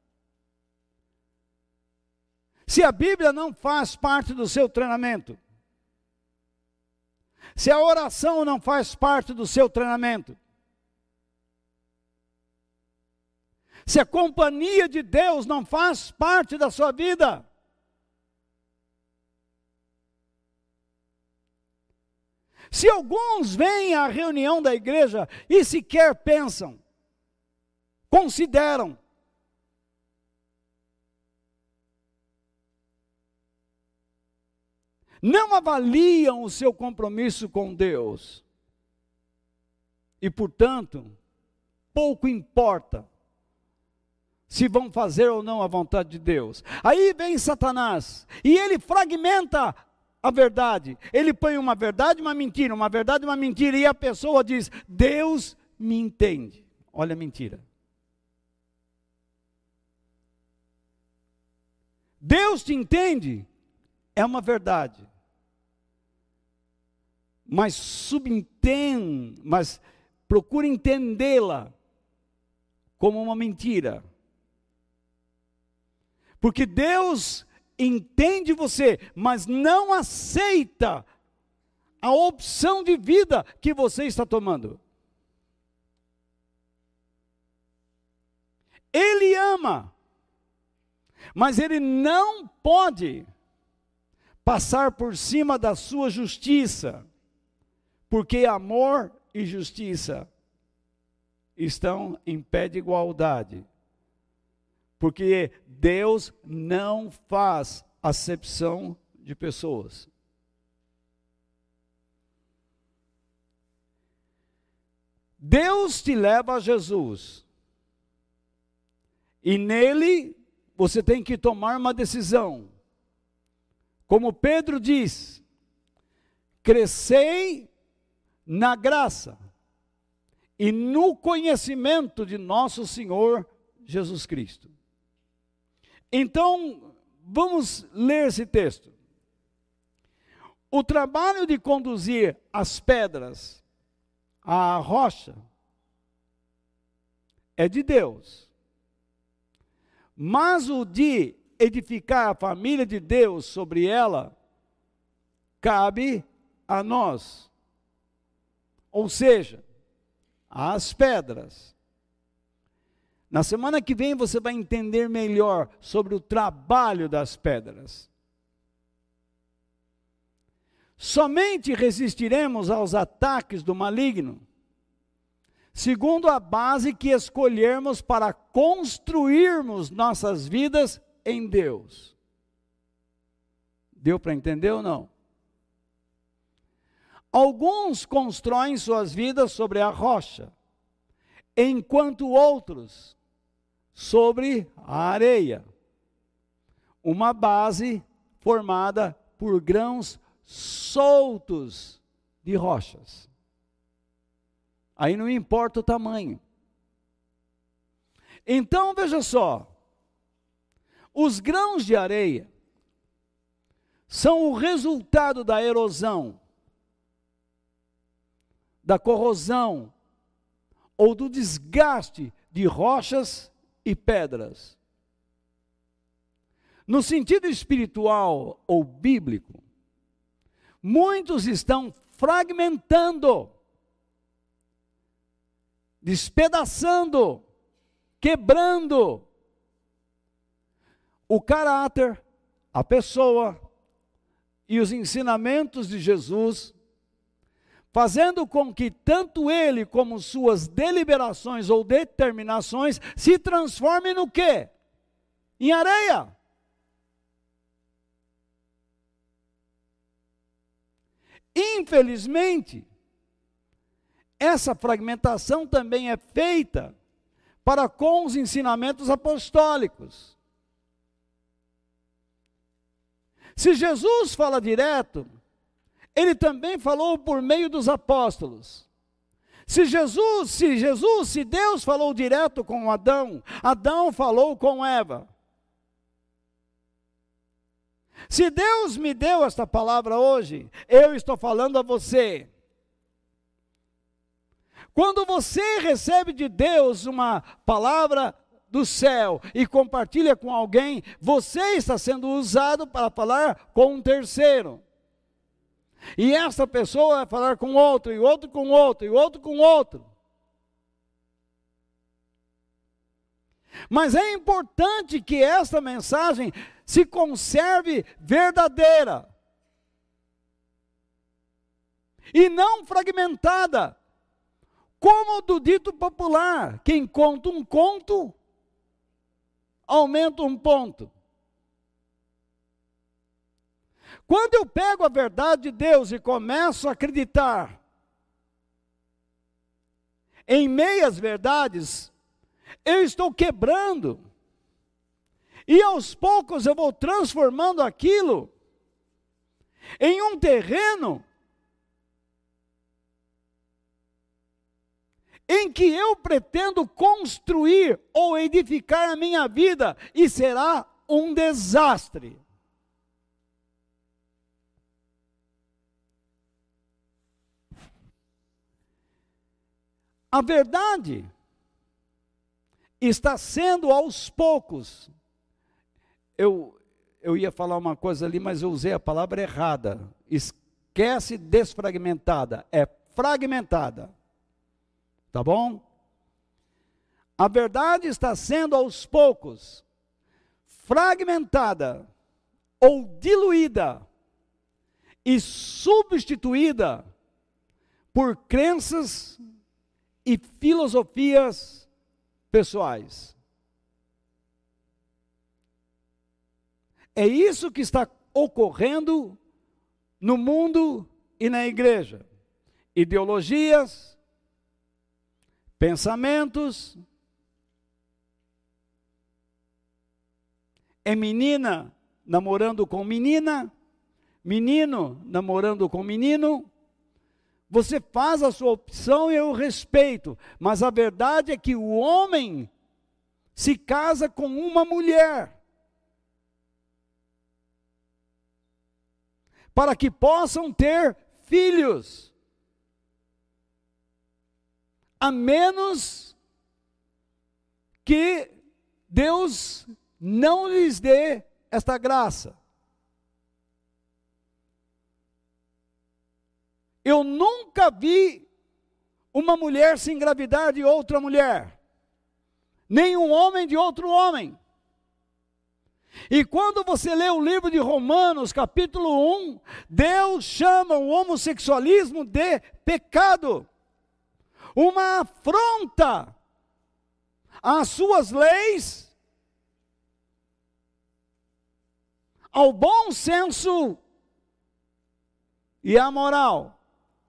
Se a Bíblia não faz parte do seu treinamento, se a oração não faz parte do seu treinamento, se a companhia de Deus não faz parte da sua vida, se alguns vêm à reunião da igreja e sequer pensam, consideram, não avaliam o seu compromisso com Deus, e portanto, pouco importa se vão fazer ou não a vontade de Deus. Aí vem Satanás, e ele fragmenta a verdade, ele põe uma verdade e uma mentira, uma verdade e uma mentira, e a pessoa diz, Deus me entende. Olha a mentira. Deus te entende, é uma verdade, mas subentende, mas procura entendê-la como uma mentira, porque Deus entende você, mas não aceita a opção de vida que você está tomando. Ele ama, mas ele não pode passar por cima da sua justiça, porque amor e justiça estão em pé de igualdade, porque Deus não faz acepção de pessoas. Deus te leva a Jesus, e nele você tem que tomar uma decisão. Como Pedro diz, crescei na graça e no conhecimento de nosso Senhor Jesus Cristo. Então, vamos ler esse texto. O trabalho de conduzir as pedras à rocha é de Deus. Mas o de edificar a família de Deus sobre ela, cabe a nós. Ou seja, às pedras. Na semana que vem você vai entender melhor sobre o trabalho das pedras. Somente resistiremos aos ataques do maligno segundo a base que escolhermos para construirmos nossas vidas em Deus. Deu para entender ou não? Alguns constroem suas vidas sobre a rocha, enquanto outros sobre a areia. Uma base formada por grãos soltos de rochas. Aí não importa o tamanho. Então, veja só. Os grãos de areia são o resultado da erosão, da corrosão ou do desgaste de rochas e pedras. No sentido espiritual ou bíblico, muitos estão fragmentando, despedaçando, quebrando o caráter, a pessoa e os ensinamentos de Jesus, fazendo com que tanto ele como suas deliberações ou determinações se transformem no quê? Em areia. Infelizmente, essa fragmentação também é feita para com os ensinamentos apostólicos. Se Jesus fala direto, ele também falou por meio dos apóstolos. Se Jesus, se Jesus, se Deus falou direto com Adão, Adão falou com Eva. Se Deus me deu esta palavra hoje, eu estou falando a você. Quando você recebe de Deus uma palavra do céu e compartilha com alguém, você está sendo usado para falar com um terceiro. E essa pessoa vai falar com outro, e outro com outro, e outro com outro. Mas é importante que esta mensagem se conserve verdadeira. E não fragmentada. Como do dito popular, quem conta um conto, aumenta um ponto. Quando eu pego a verdade de Deus e começo a acreditar em meias verdades, eu estou quebrando. E aos poucos eu vou transformando aquilo em um terreno em que eu pretendo construir ou edificar a minha vida, e será um desastre. A verdade está sendo aos poucos. Eu, eu ia falar uma coisa ali, mas eu usei a palavra errada. Esquece desfragmentada, é fragmentada. Tá bom? A verdade está sendo aos poucos fragmentada ou diluída e substituída por crenças e filosofias pessoais. É isso que está ocorrendo no mundo e na igreja. Ideologias, pensamentos, é menina namorando com menina, menino namorando com menino. Você faz a sua opção e eu respeito, mas a verdade é que o homem se casa com uma mulher, para que possam ter filhos. A menos que Deus não lhes dê esta graça. Eu nunca vi uma mulher se engravidar de outra mulher, nem um homem de outro homem. E quando você lê o livro de Romanos, capítulo um, Deus chama o homossexualismo de pecado. Uma afronta às suas leis, ao bom senso e à moral.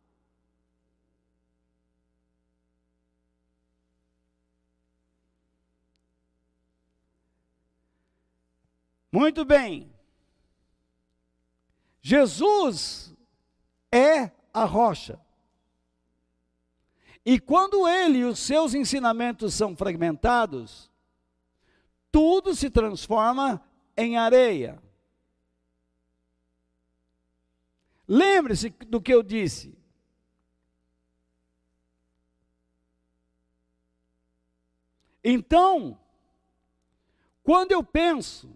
Muito bem. Jesus é a rocha. E quando ele e os seus ensinamentos são fragmentados, tudo se transforma em areia. Lembre-se do que eu disse. Então, quando eu penso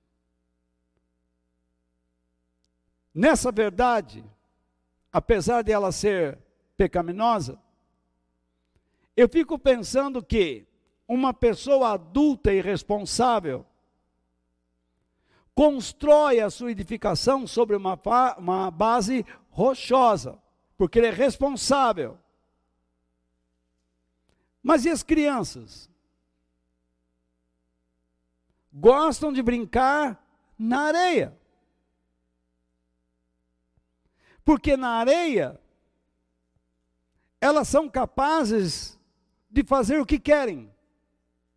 nessa verdade, apesar de ela ser pecaminosa, eu fico pensando que uma pessoa adulta e responsável constrói a sua edificação sobre uma, uma base rochosa, porque ele é responsável. Mas e as crianças? Gostam de brincar na areia. Porque na areia, elas são capazes de fazer o que querem,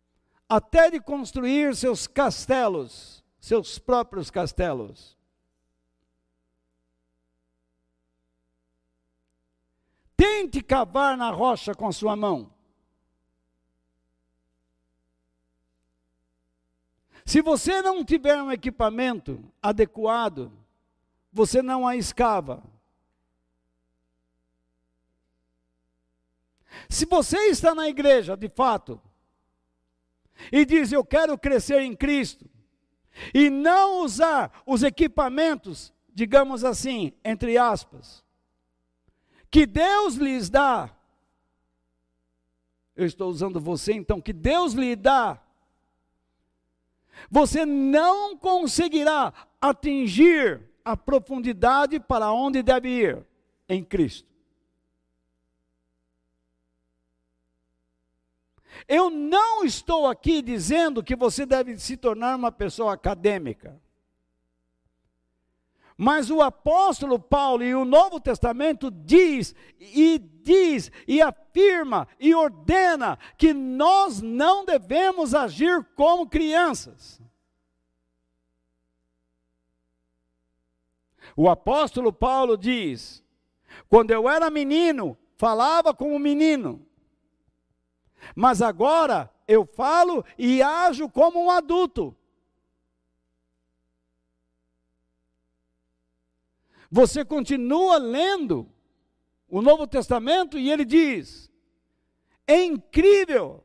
até de construir seus castelos, seus próprios castelos. Tente cavar na rocha com a sua mão. Se você não tiver um equipamento adequado, você não a escava. Se você está na igreja, de fato, e diz, eu quero crescer em Cristo, e não usar os equipamentos, digamos assim, entre aspas, que Deus lhes dá, eu estou usando você, então, que Deus lhe dá, você não conseguirá atingir a profundidade para onde deve ir em Cristo. Eu não estou aqui dizendo que você deve se tornar uma pessoa acadêmica. Mas o apóstolo Paulo e o Novo Testamento diz, e diz, e afirma, e ordena, que nós não devemos agir como crianças. O apóstolo Paulo diz, quando eu era menino, falava como menino, mas agora eu falo e ajo como um adulto. Você continua lendo o Novo Testamento e ele diz, é incrível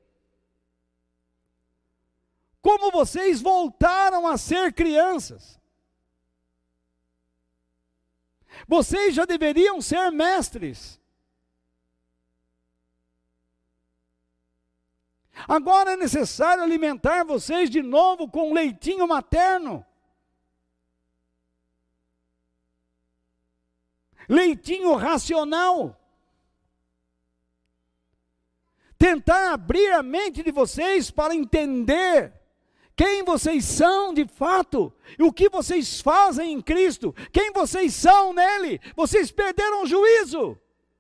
como vocês voltaram a ser crianças. Vocês já deveriam ser mestres. Agora é necessário alimentar vocês de novo com leitinho materno. Leitinho racional. Tentar abrir a mente de vocês para entender quem vocês são de fato, e o que vocês fazem em Cristo, quem vocês são nele. Vocês perderam o juízo.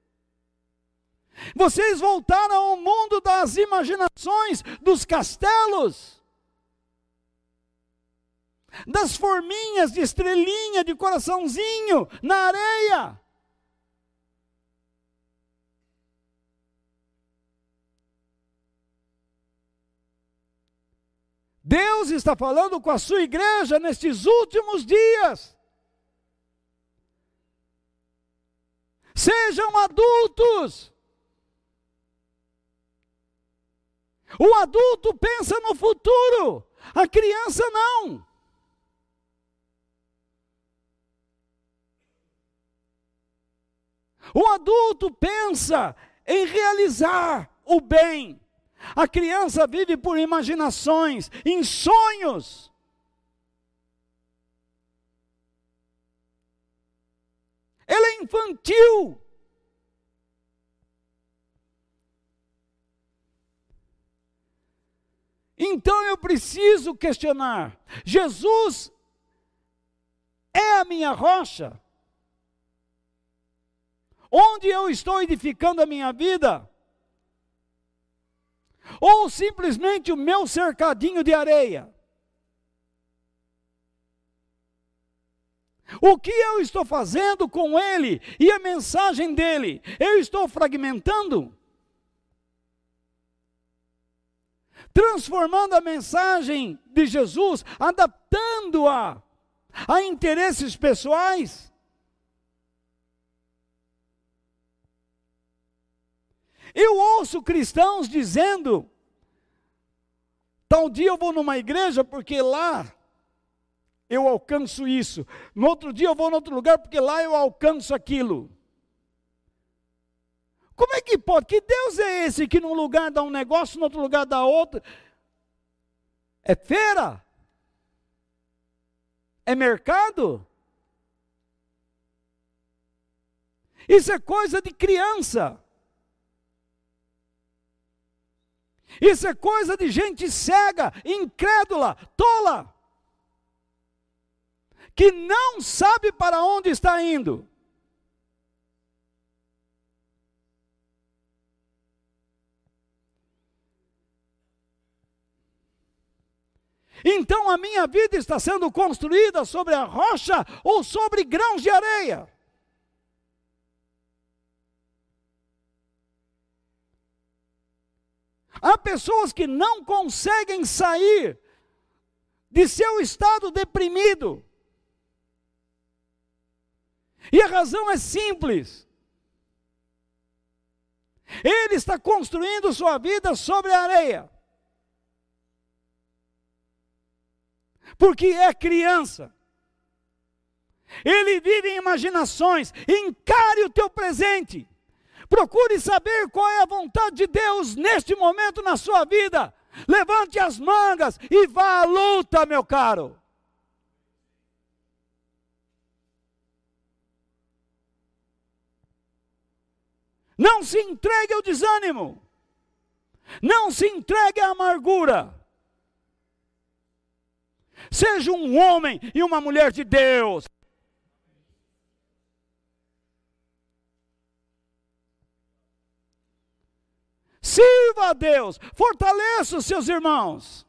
Vocês voltaram ao mundo das imaginações, dos castelos, das forminhas de estrelinha, de coraçãozinho na areia. Deus está falando com a sua igreja nestes últimos dias. Sejam adultos. O adulto pensa no futuro, a criança não. O adulto pensa em realizar o bem. A criança vive por imaginações, em sonhos. Ela é infantil. Então eu preciso questionar: Jesus é a minha rocha? Onde eu estou edificando a minha vida? Ou simplesmente o meu cercadinho de areia? O que eu estou fazendo com ele e a mensagem dele? Eu estou fragmentando? Transformando a mensagem de Jesus, adaptando-a a interesses pessoais? Eu ouço cristãos dizendo, tal dia eu vou numa igreja porque lá eu alcanço isso. No outro dia eu vou em outro lugar porque lá eu alcanço aquilo. Como é que pode? Que Deus é esse que num lugar dá um negócio, no outro lugar dá outro? É feira? É mercado? Isso é coisa de criança. Isso é coisa de gente cega, incrédula, tola, que não sabe para onde está indo. Então a minha vida está sendo construída sobre a rocha ou sobre grãos de areia? Há pessoas que não conseguem sair de seu estado deprimido. E a razão é simples. Ele está construindo sua vida sobre a areia. Porque é criança. Ele vive em imaginações. Encare o teu presente. Procure saber qual é a vontade de Deus neste momento na sua vida. Levante as mangas e vá à luta, meu caro. Não se entregue ao desânimo. Não se entregue à amargura. Seja um homem e uma mulher de Deus. Sirva a Deus, fortaleça os seus irmãos.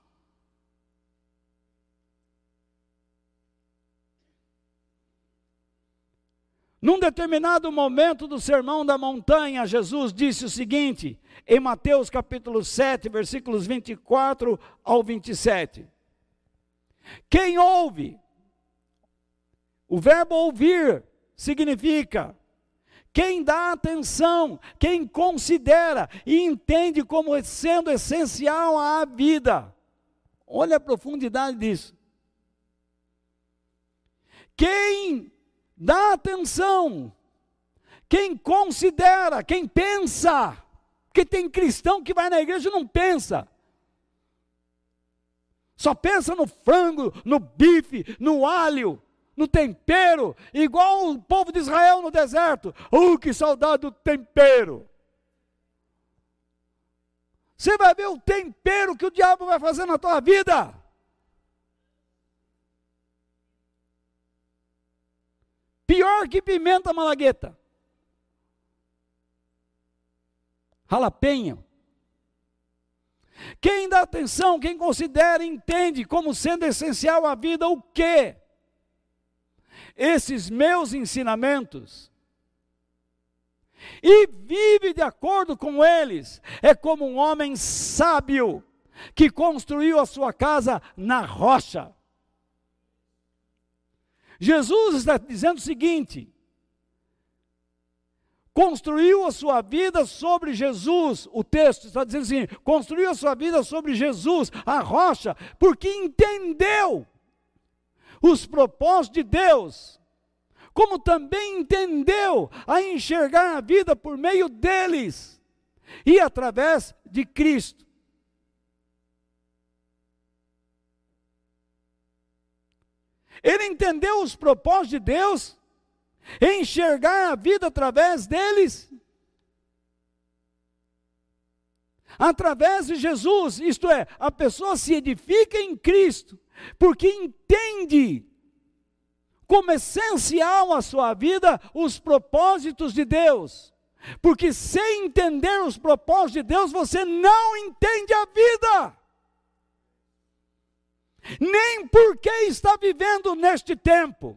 Num determinado momento do Sermão da Montanha, Jesus disse o seguinte, em Mateus capítulo sete, versículos vinte e quatro ao vinte e sete. Quem ouve, o verbo ouvir significa quem dá atenção, quem considera e entende como sendo essencial à vida. Olha a profundidade disso. Quem dá atenção, quem considera, quem pensa, porque tem cristão que vai na igreja e não pensa. Só pensa no frango, no bife, no alho, no tempero, igual o povo de Israel no deserto. Oh, que saudade do tempero! Você vai ver o tempero que o diabo vai fazer na tua vida. Pior que pimenta malagueta. Jalapeño. Quem dá atenção, quem considera e entende como sendo essencial à vida o quê? Esses meus ensinamentos, e vive de acordo com eles, é como um homem sábio, que construiu a sua casa na rocha. Jesus está dizendo o seguinte, construiu a sua vida sobre Jesus, o texto está dizendo assim, construiu a sua vida sobre Jesus, a rocha, porque entendeu os propósitos de Deus, como também entendeu a enxergar a vida por meio deles e através de Cristo. Ele entendeu os propósitos de Deus, enxergar a vida através deles, através de Jesus, isto é, a pessoa se edifica em Cristo, porque entende como essencial à sua vida os propósitos de Deus, porque sem entender os propósitos de Deus, você não entende a vida, nem porque está vivendo neste tempo.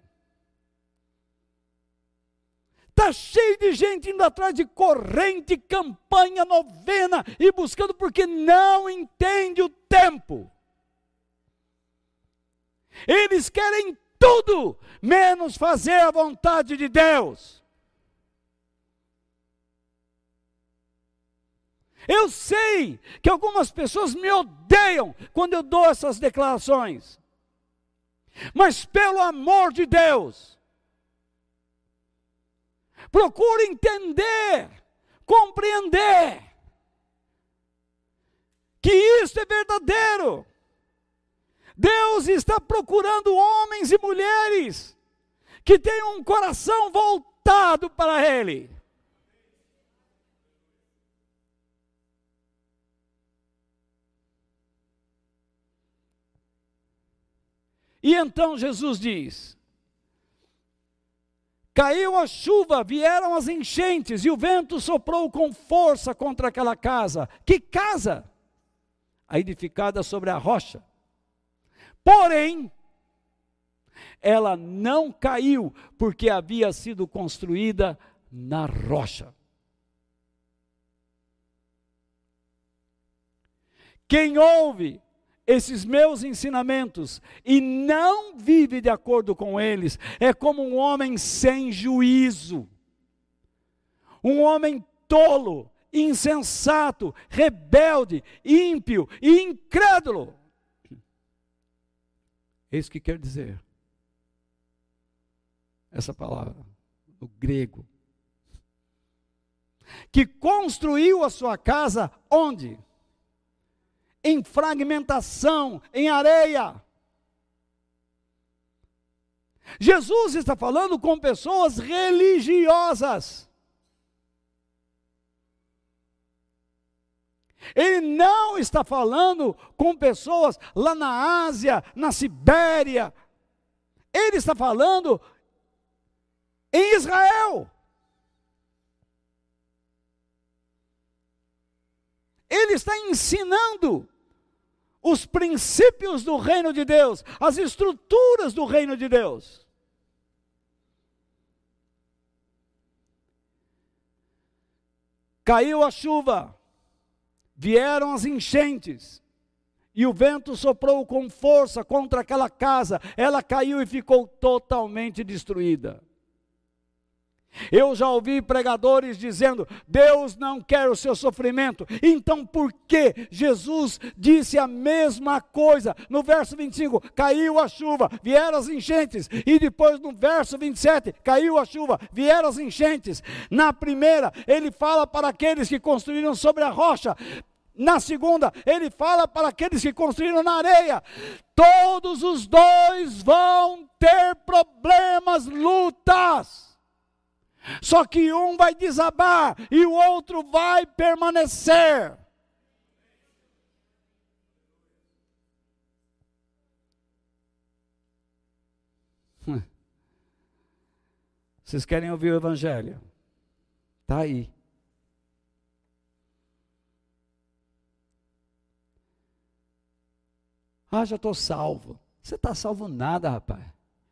Está cheio de gente indo atrás de corrente, campanha, novena, e buscando porque não entende o tempo. Eles querem tudo, menos fazer a vontade de Deus. Eu sei que algumas pessoas me odeiam quando eu dou essas declarações. Mas pelo amor de Deus, procure entender, compreender, que isso é verdadeiro. Deus está procurando homens e mulheres que tenham um coração voltado para Ele. E então Jesus diz, caiu a chuva, vieram as enchentes e o vento soprou com força contra aquela casa. Que casa? A edificada sobre a rocha. Porém, ela não caiu, porque havia sido construída na rocha. Quem ouve esses meus ensinamentos e não vive de acordo com eles, é como um homem sem juízo, um homem tolo, insensato, rebelde, ímpio e incrédulo. É isso que quer dizer essa palavra, no grego. Que construiu a sua casa onde? Em fragmentação, em areia. Jesus está falando com pessoas religiosas. Ele não está falando com pessoas lá na Ásia, na Sibéria. Ele está falando em Israel. Ele está ensinando os princípios do reino de Deus, as estruturas do reino de Deus. Caiu a chuva, vieram as enchentes, e o vento soprou com força contra aquela casa, ela caiu e ficou totalmente destruída. Eu já ouvi pregadores dizendo, Deus não quer o seu sofrimento. Então por que Jesus disse a mesma coisa? No verso vinte e cinco, caiu a chuva, vieram as enchentes. E depois no verso vinte e sete, caiu a chuva, vieram as enchentes. Na primeira, ele fala para aqueles que construíram sobre a rocha. Na segunda, ele fala para aqueles que construíram na areia. Todos os dois vão ter problemas, lutas. Só que um vai desabar e o outro vai permanecer. Hum. Vocês querem ouvir o Evangelho? Está aí. Ah, já estou salvo. Você está salvo nada, rapaz.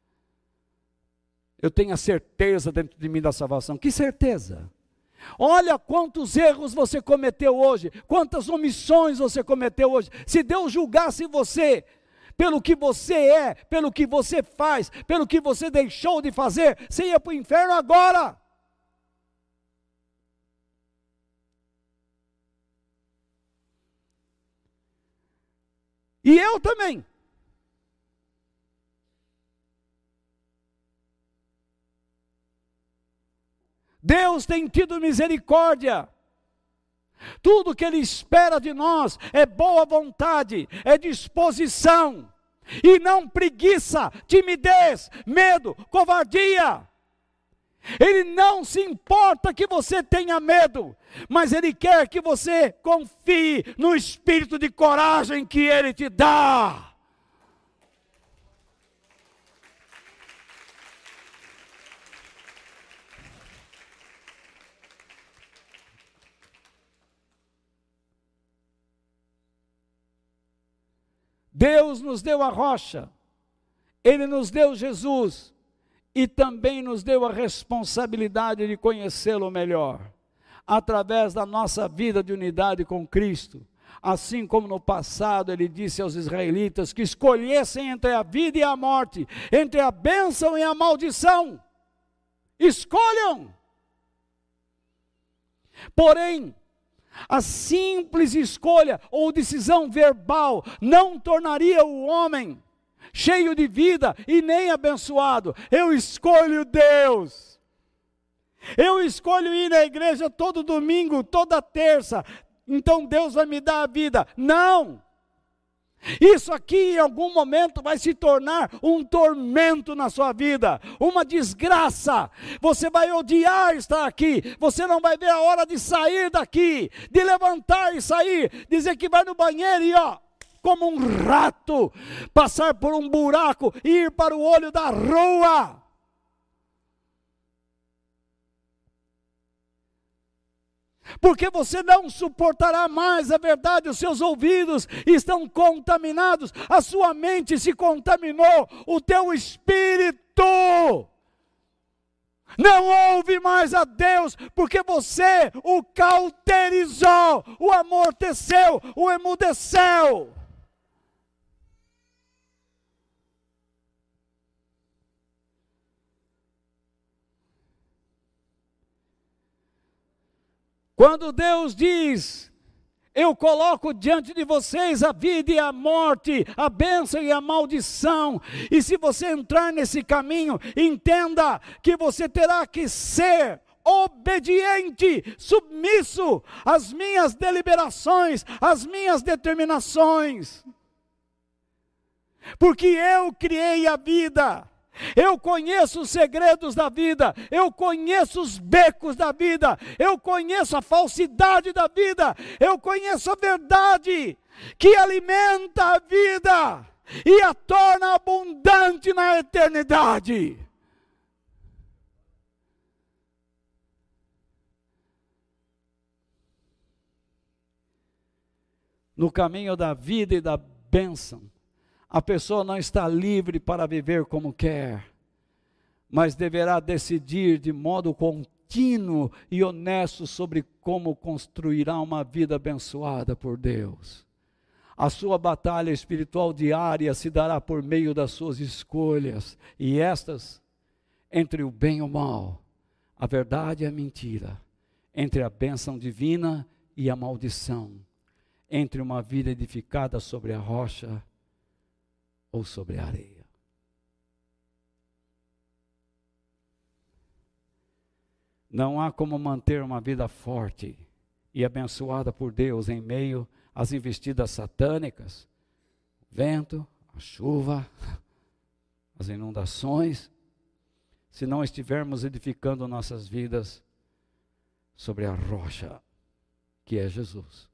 Eu tenho a certeza dentro de mim da salvação. Que certeza? Olha quantos erros você cometeu hoje, quantas omissões você cometeu hoje. Se Deus julgasse você pelo que você é, pelo que você faz, pelo que você deixou de fazer, você ia para o inferno agora. E eu também. Deus tem tido misericórdia. Tudo que Ele espera de nós é boa vontade, é disposição, e não preguiça, timidez, medo, covardia. Ele não se importa que você tenha medo, mas Ele quer que você confie no espírito de coragem que Ele te dá. Deus nos deu a rocha, Ele nos deu Jesus, e também nos deu a responsabilidade de conhecê-lo melhor, através da nossa vida de unidade com Cristo. Assim como no passado Ele disse aos israelitas que escolhessem entre a vida e a morte, entre a bênção e a maldição. Escolham! Porém, a simples escolha ou decisão verbal não tornaria o homem cheio de vida e nem abençoado. Eu escolho Deus. Eu escolho ir na igreja todo domingo, toda terça. Então Deus vai me dar a vida. Não! Isso aqui em algum momento vai se tornar um tormento na sua vida, uma desgraça. Você vai odiar estar aqui, você não vai ver a hora de sair daqui, de levantar e sair, dizer que vai no banheiro e ó, como um rato, passar por um buraco e ir para o olho da rua. Porque você não suportará mais a verdade, os seus ouvidos estão contaminados, a sua mente se contaminou, o teu espírito. Não ouve mais a Deus, porque você o cauterizou, o amorteceu, o emudeceu. Quando Deus diz: eu coloco diante de vocês a vida e a morte, a bênção e a maldição, e se você entrar nesse caminho, entenda que você terá que ser obediente, submisso às minhas deliberações, às minhas determinações, porque eu criei a vida. Eu conheço os segredos da vida, eu conheço os becos da vida, eu conheço a falsidade da vida, eu conheço a verdade que alimenta a vida e a torna abundante na eternidade. No caminho da vida e da bênção, a pessoa não está livre para viver como quer, mas deverá decidir de modo contínuo e honesto sobre como construirá uma vida abençoada por Deus. A sua batalha espiritual diária se dará por meio das suas escolhas, e estas, entre o bem e o mal, a verdade e a mentira, entre a bênção divina e a maldição, entre uma vida edificada sobre a rocha ou sobre a areia. Não há como manter uma vida forte e abençoada por Deus em meio às investidas satânicas, vento, a chuva, as inundações, se não estivermos edificando nossas vidas sobre a rocha, que é Jesus.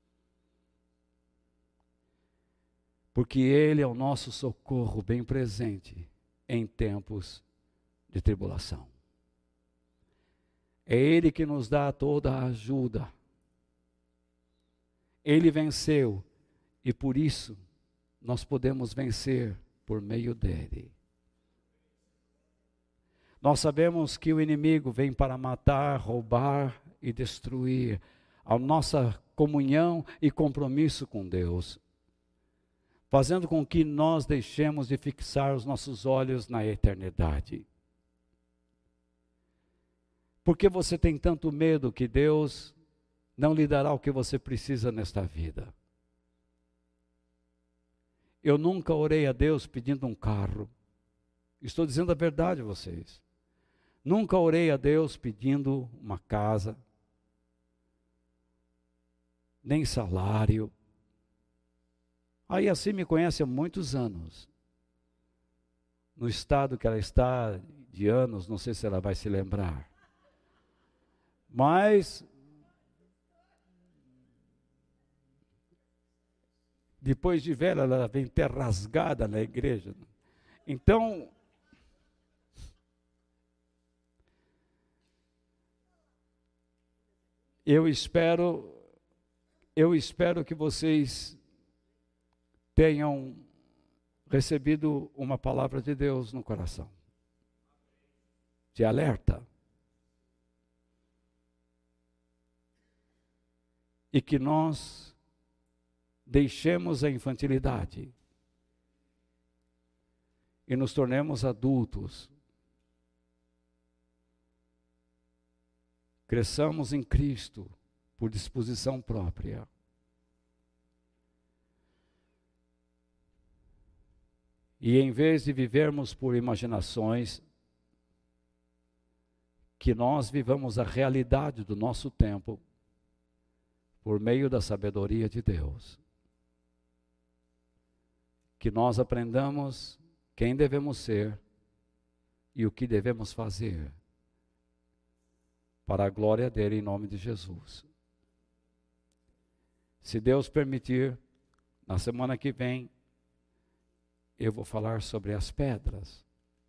Porque Ele é o nosso socorro bem presente em tempos de tribulação. É Ele que nos dá toda a ajuda. Ele venceu e por isso nós podemos vencer por meio dEle. Nós sabemos que o inimigo vem para matar, roubar e destruir a nossa comunhão e compromisso com Deus, fazendo com que nós deixemos de fixar os nossos olhos na eternidade. Por que você tem tanto medo que Deus não lhe dará o que você precisa nesta vida? Eu nunca orei a Deus pedindo um carro. Estou dizendo a verdade a vocês. Nunca orei a Deus pedindo uma casa, nem salário. Aí assim me conhece há muitos anos. No estado que ela está de anos, não sei se ela vai se lembrar. Mas depois de velha, ela vem até rasgada na igreja. Então, eu espero, eu espero que vocês tenham recebido uma palavra de Deus no coração, de alerta, e que nós deixemos a infantilidade e nos tornemos adultos, cresçamos em Cristo por disposição própria. E em vez de vivermos por imaginações, que nós vivamos a realidade do nosso tempo por meio da sabedoria de Deus. Que nós aprendamos quem devemos ser e o que devemos fazer para a glória dele em nome de Jesus. Se Deus permitir, na semana que vem, eu vou falar sobre as pedras.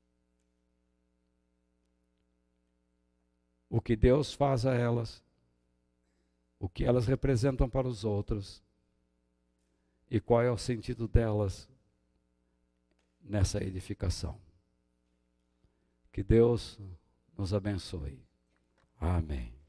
O que Deus faz a elas, o que elas representam para os outros e qual é o sentido delas nessa edificação. Que Deus nos abençoe. Amém.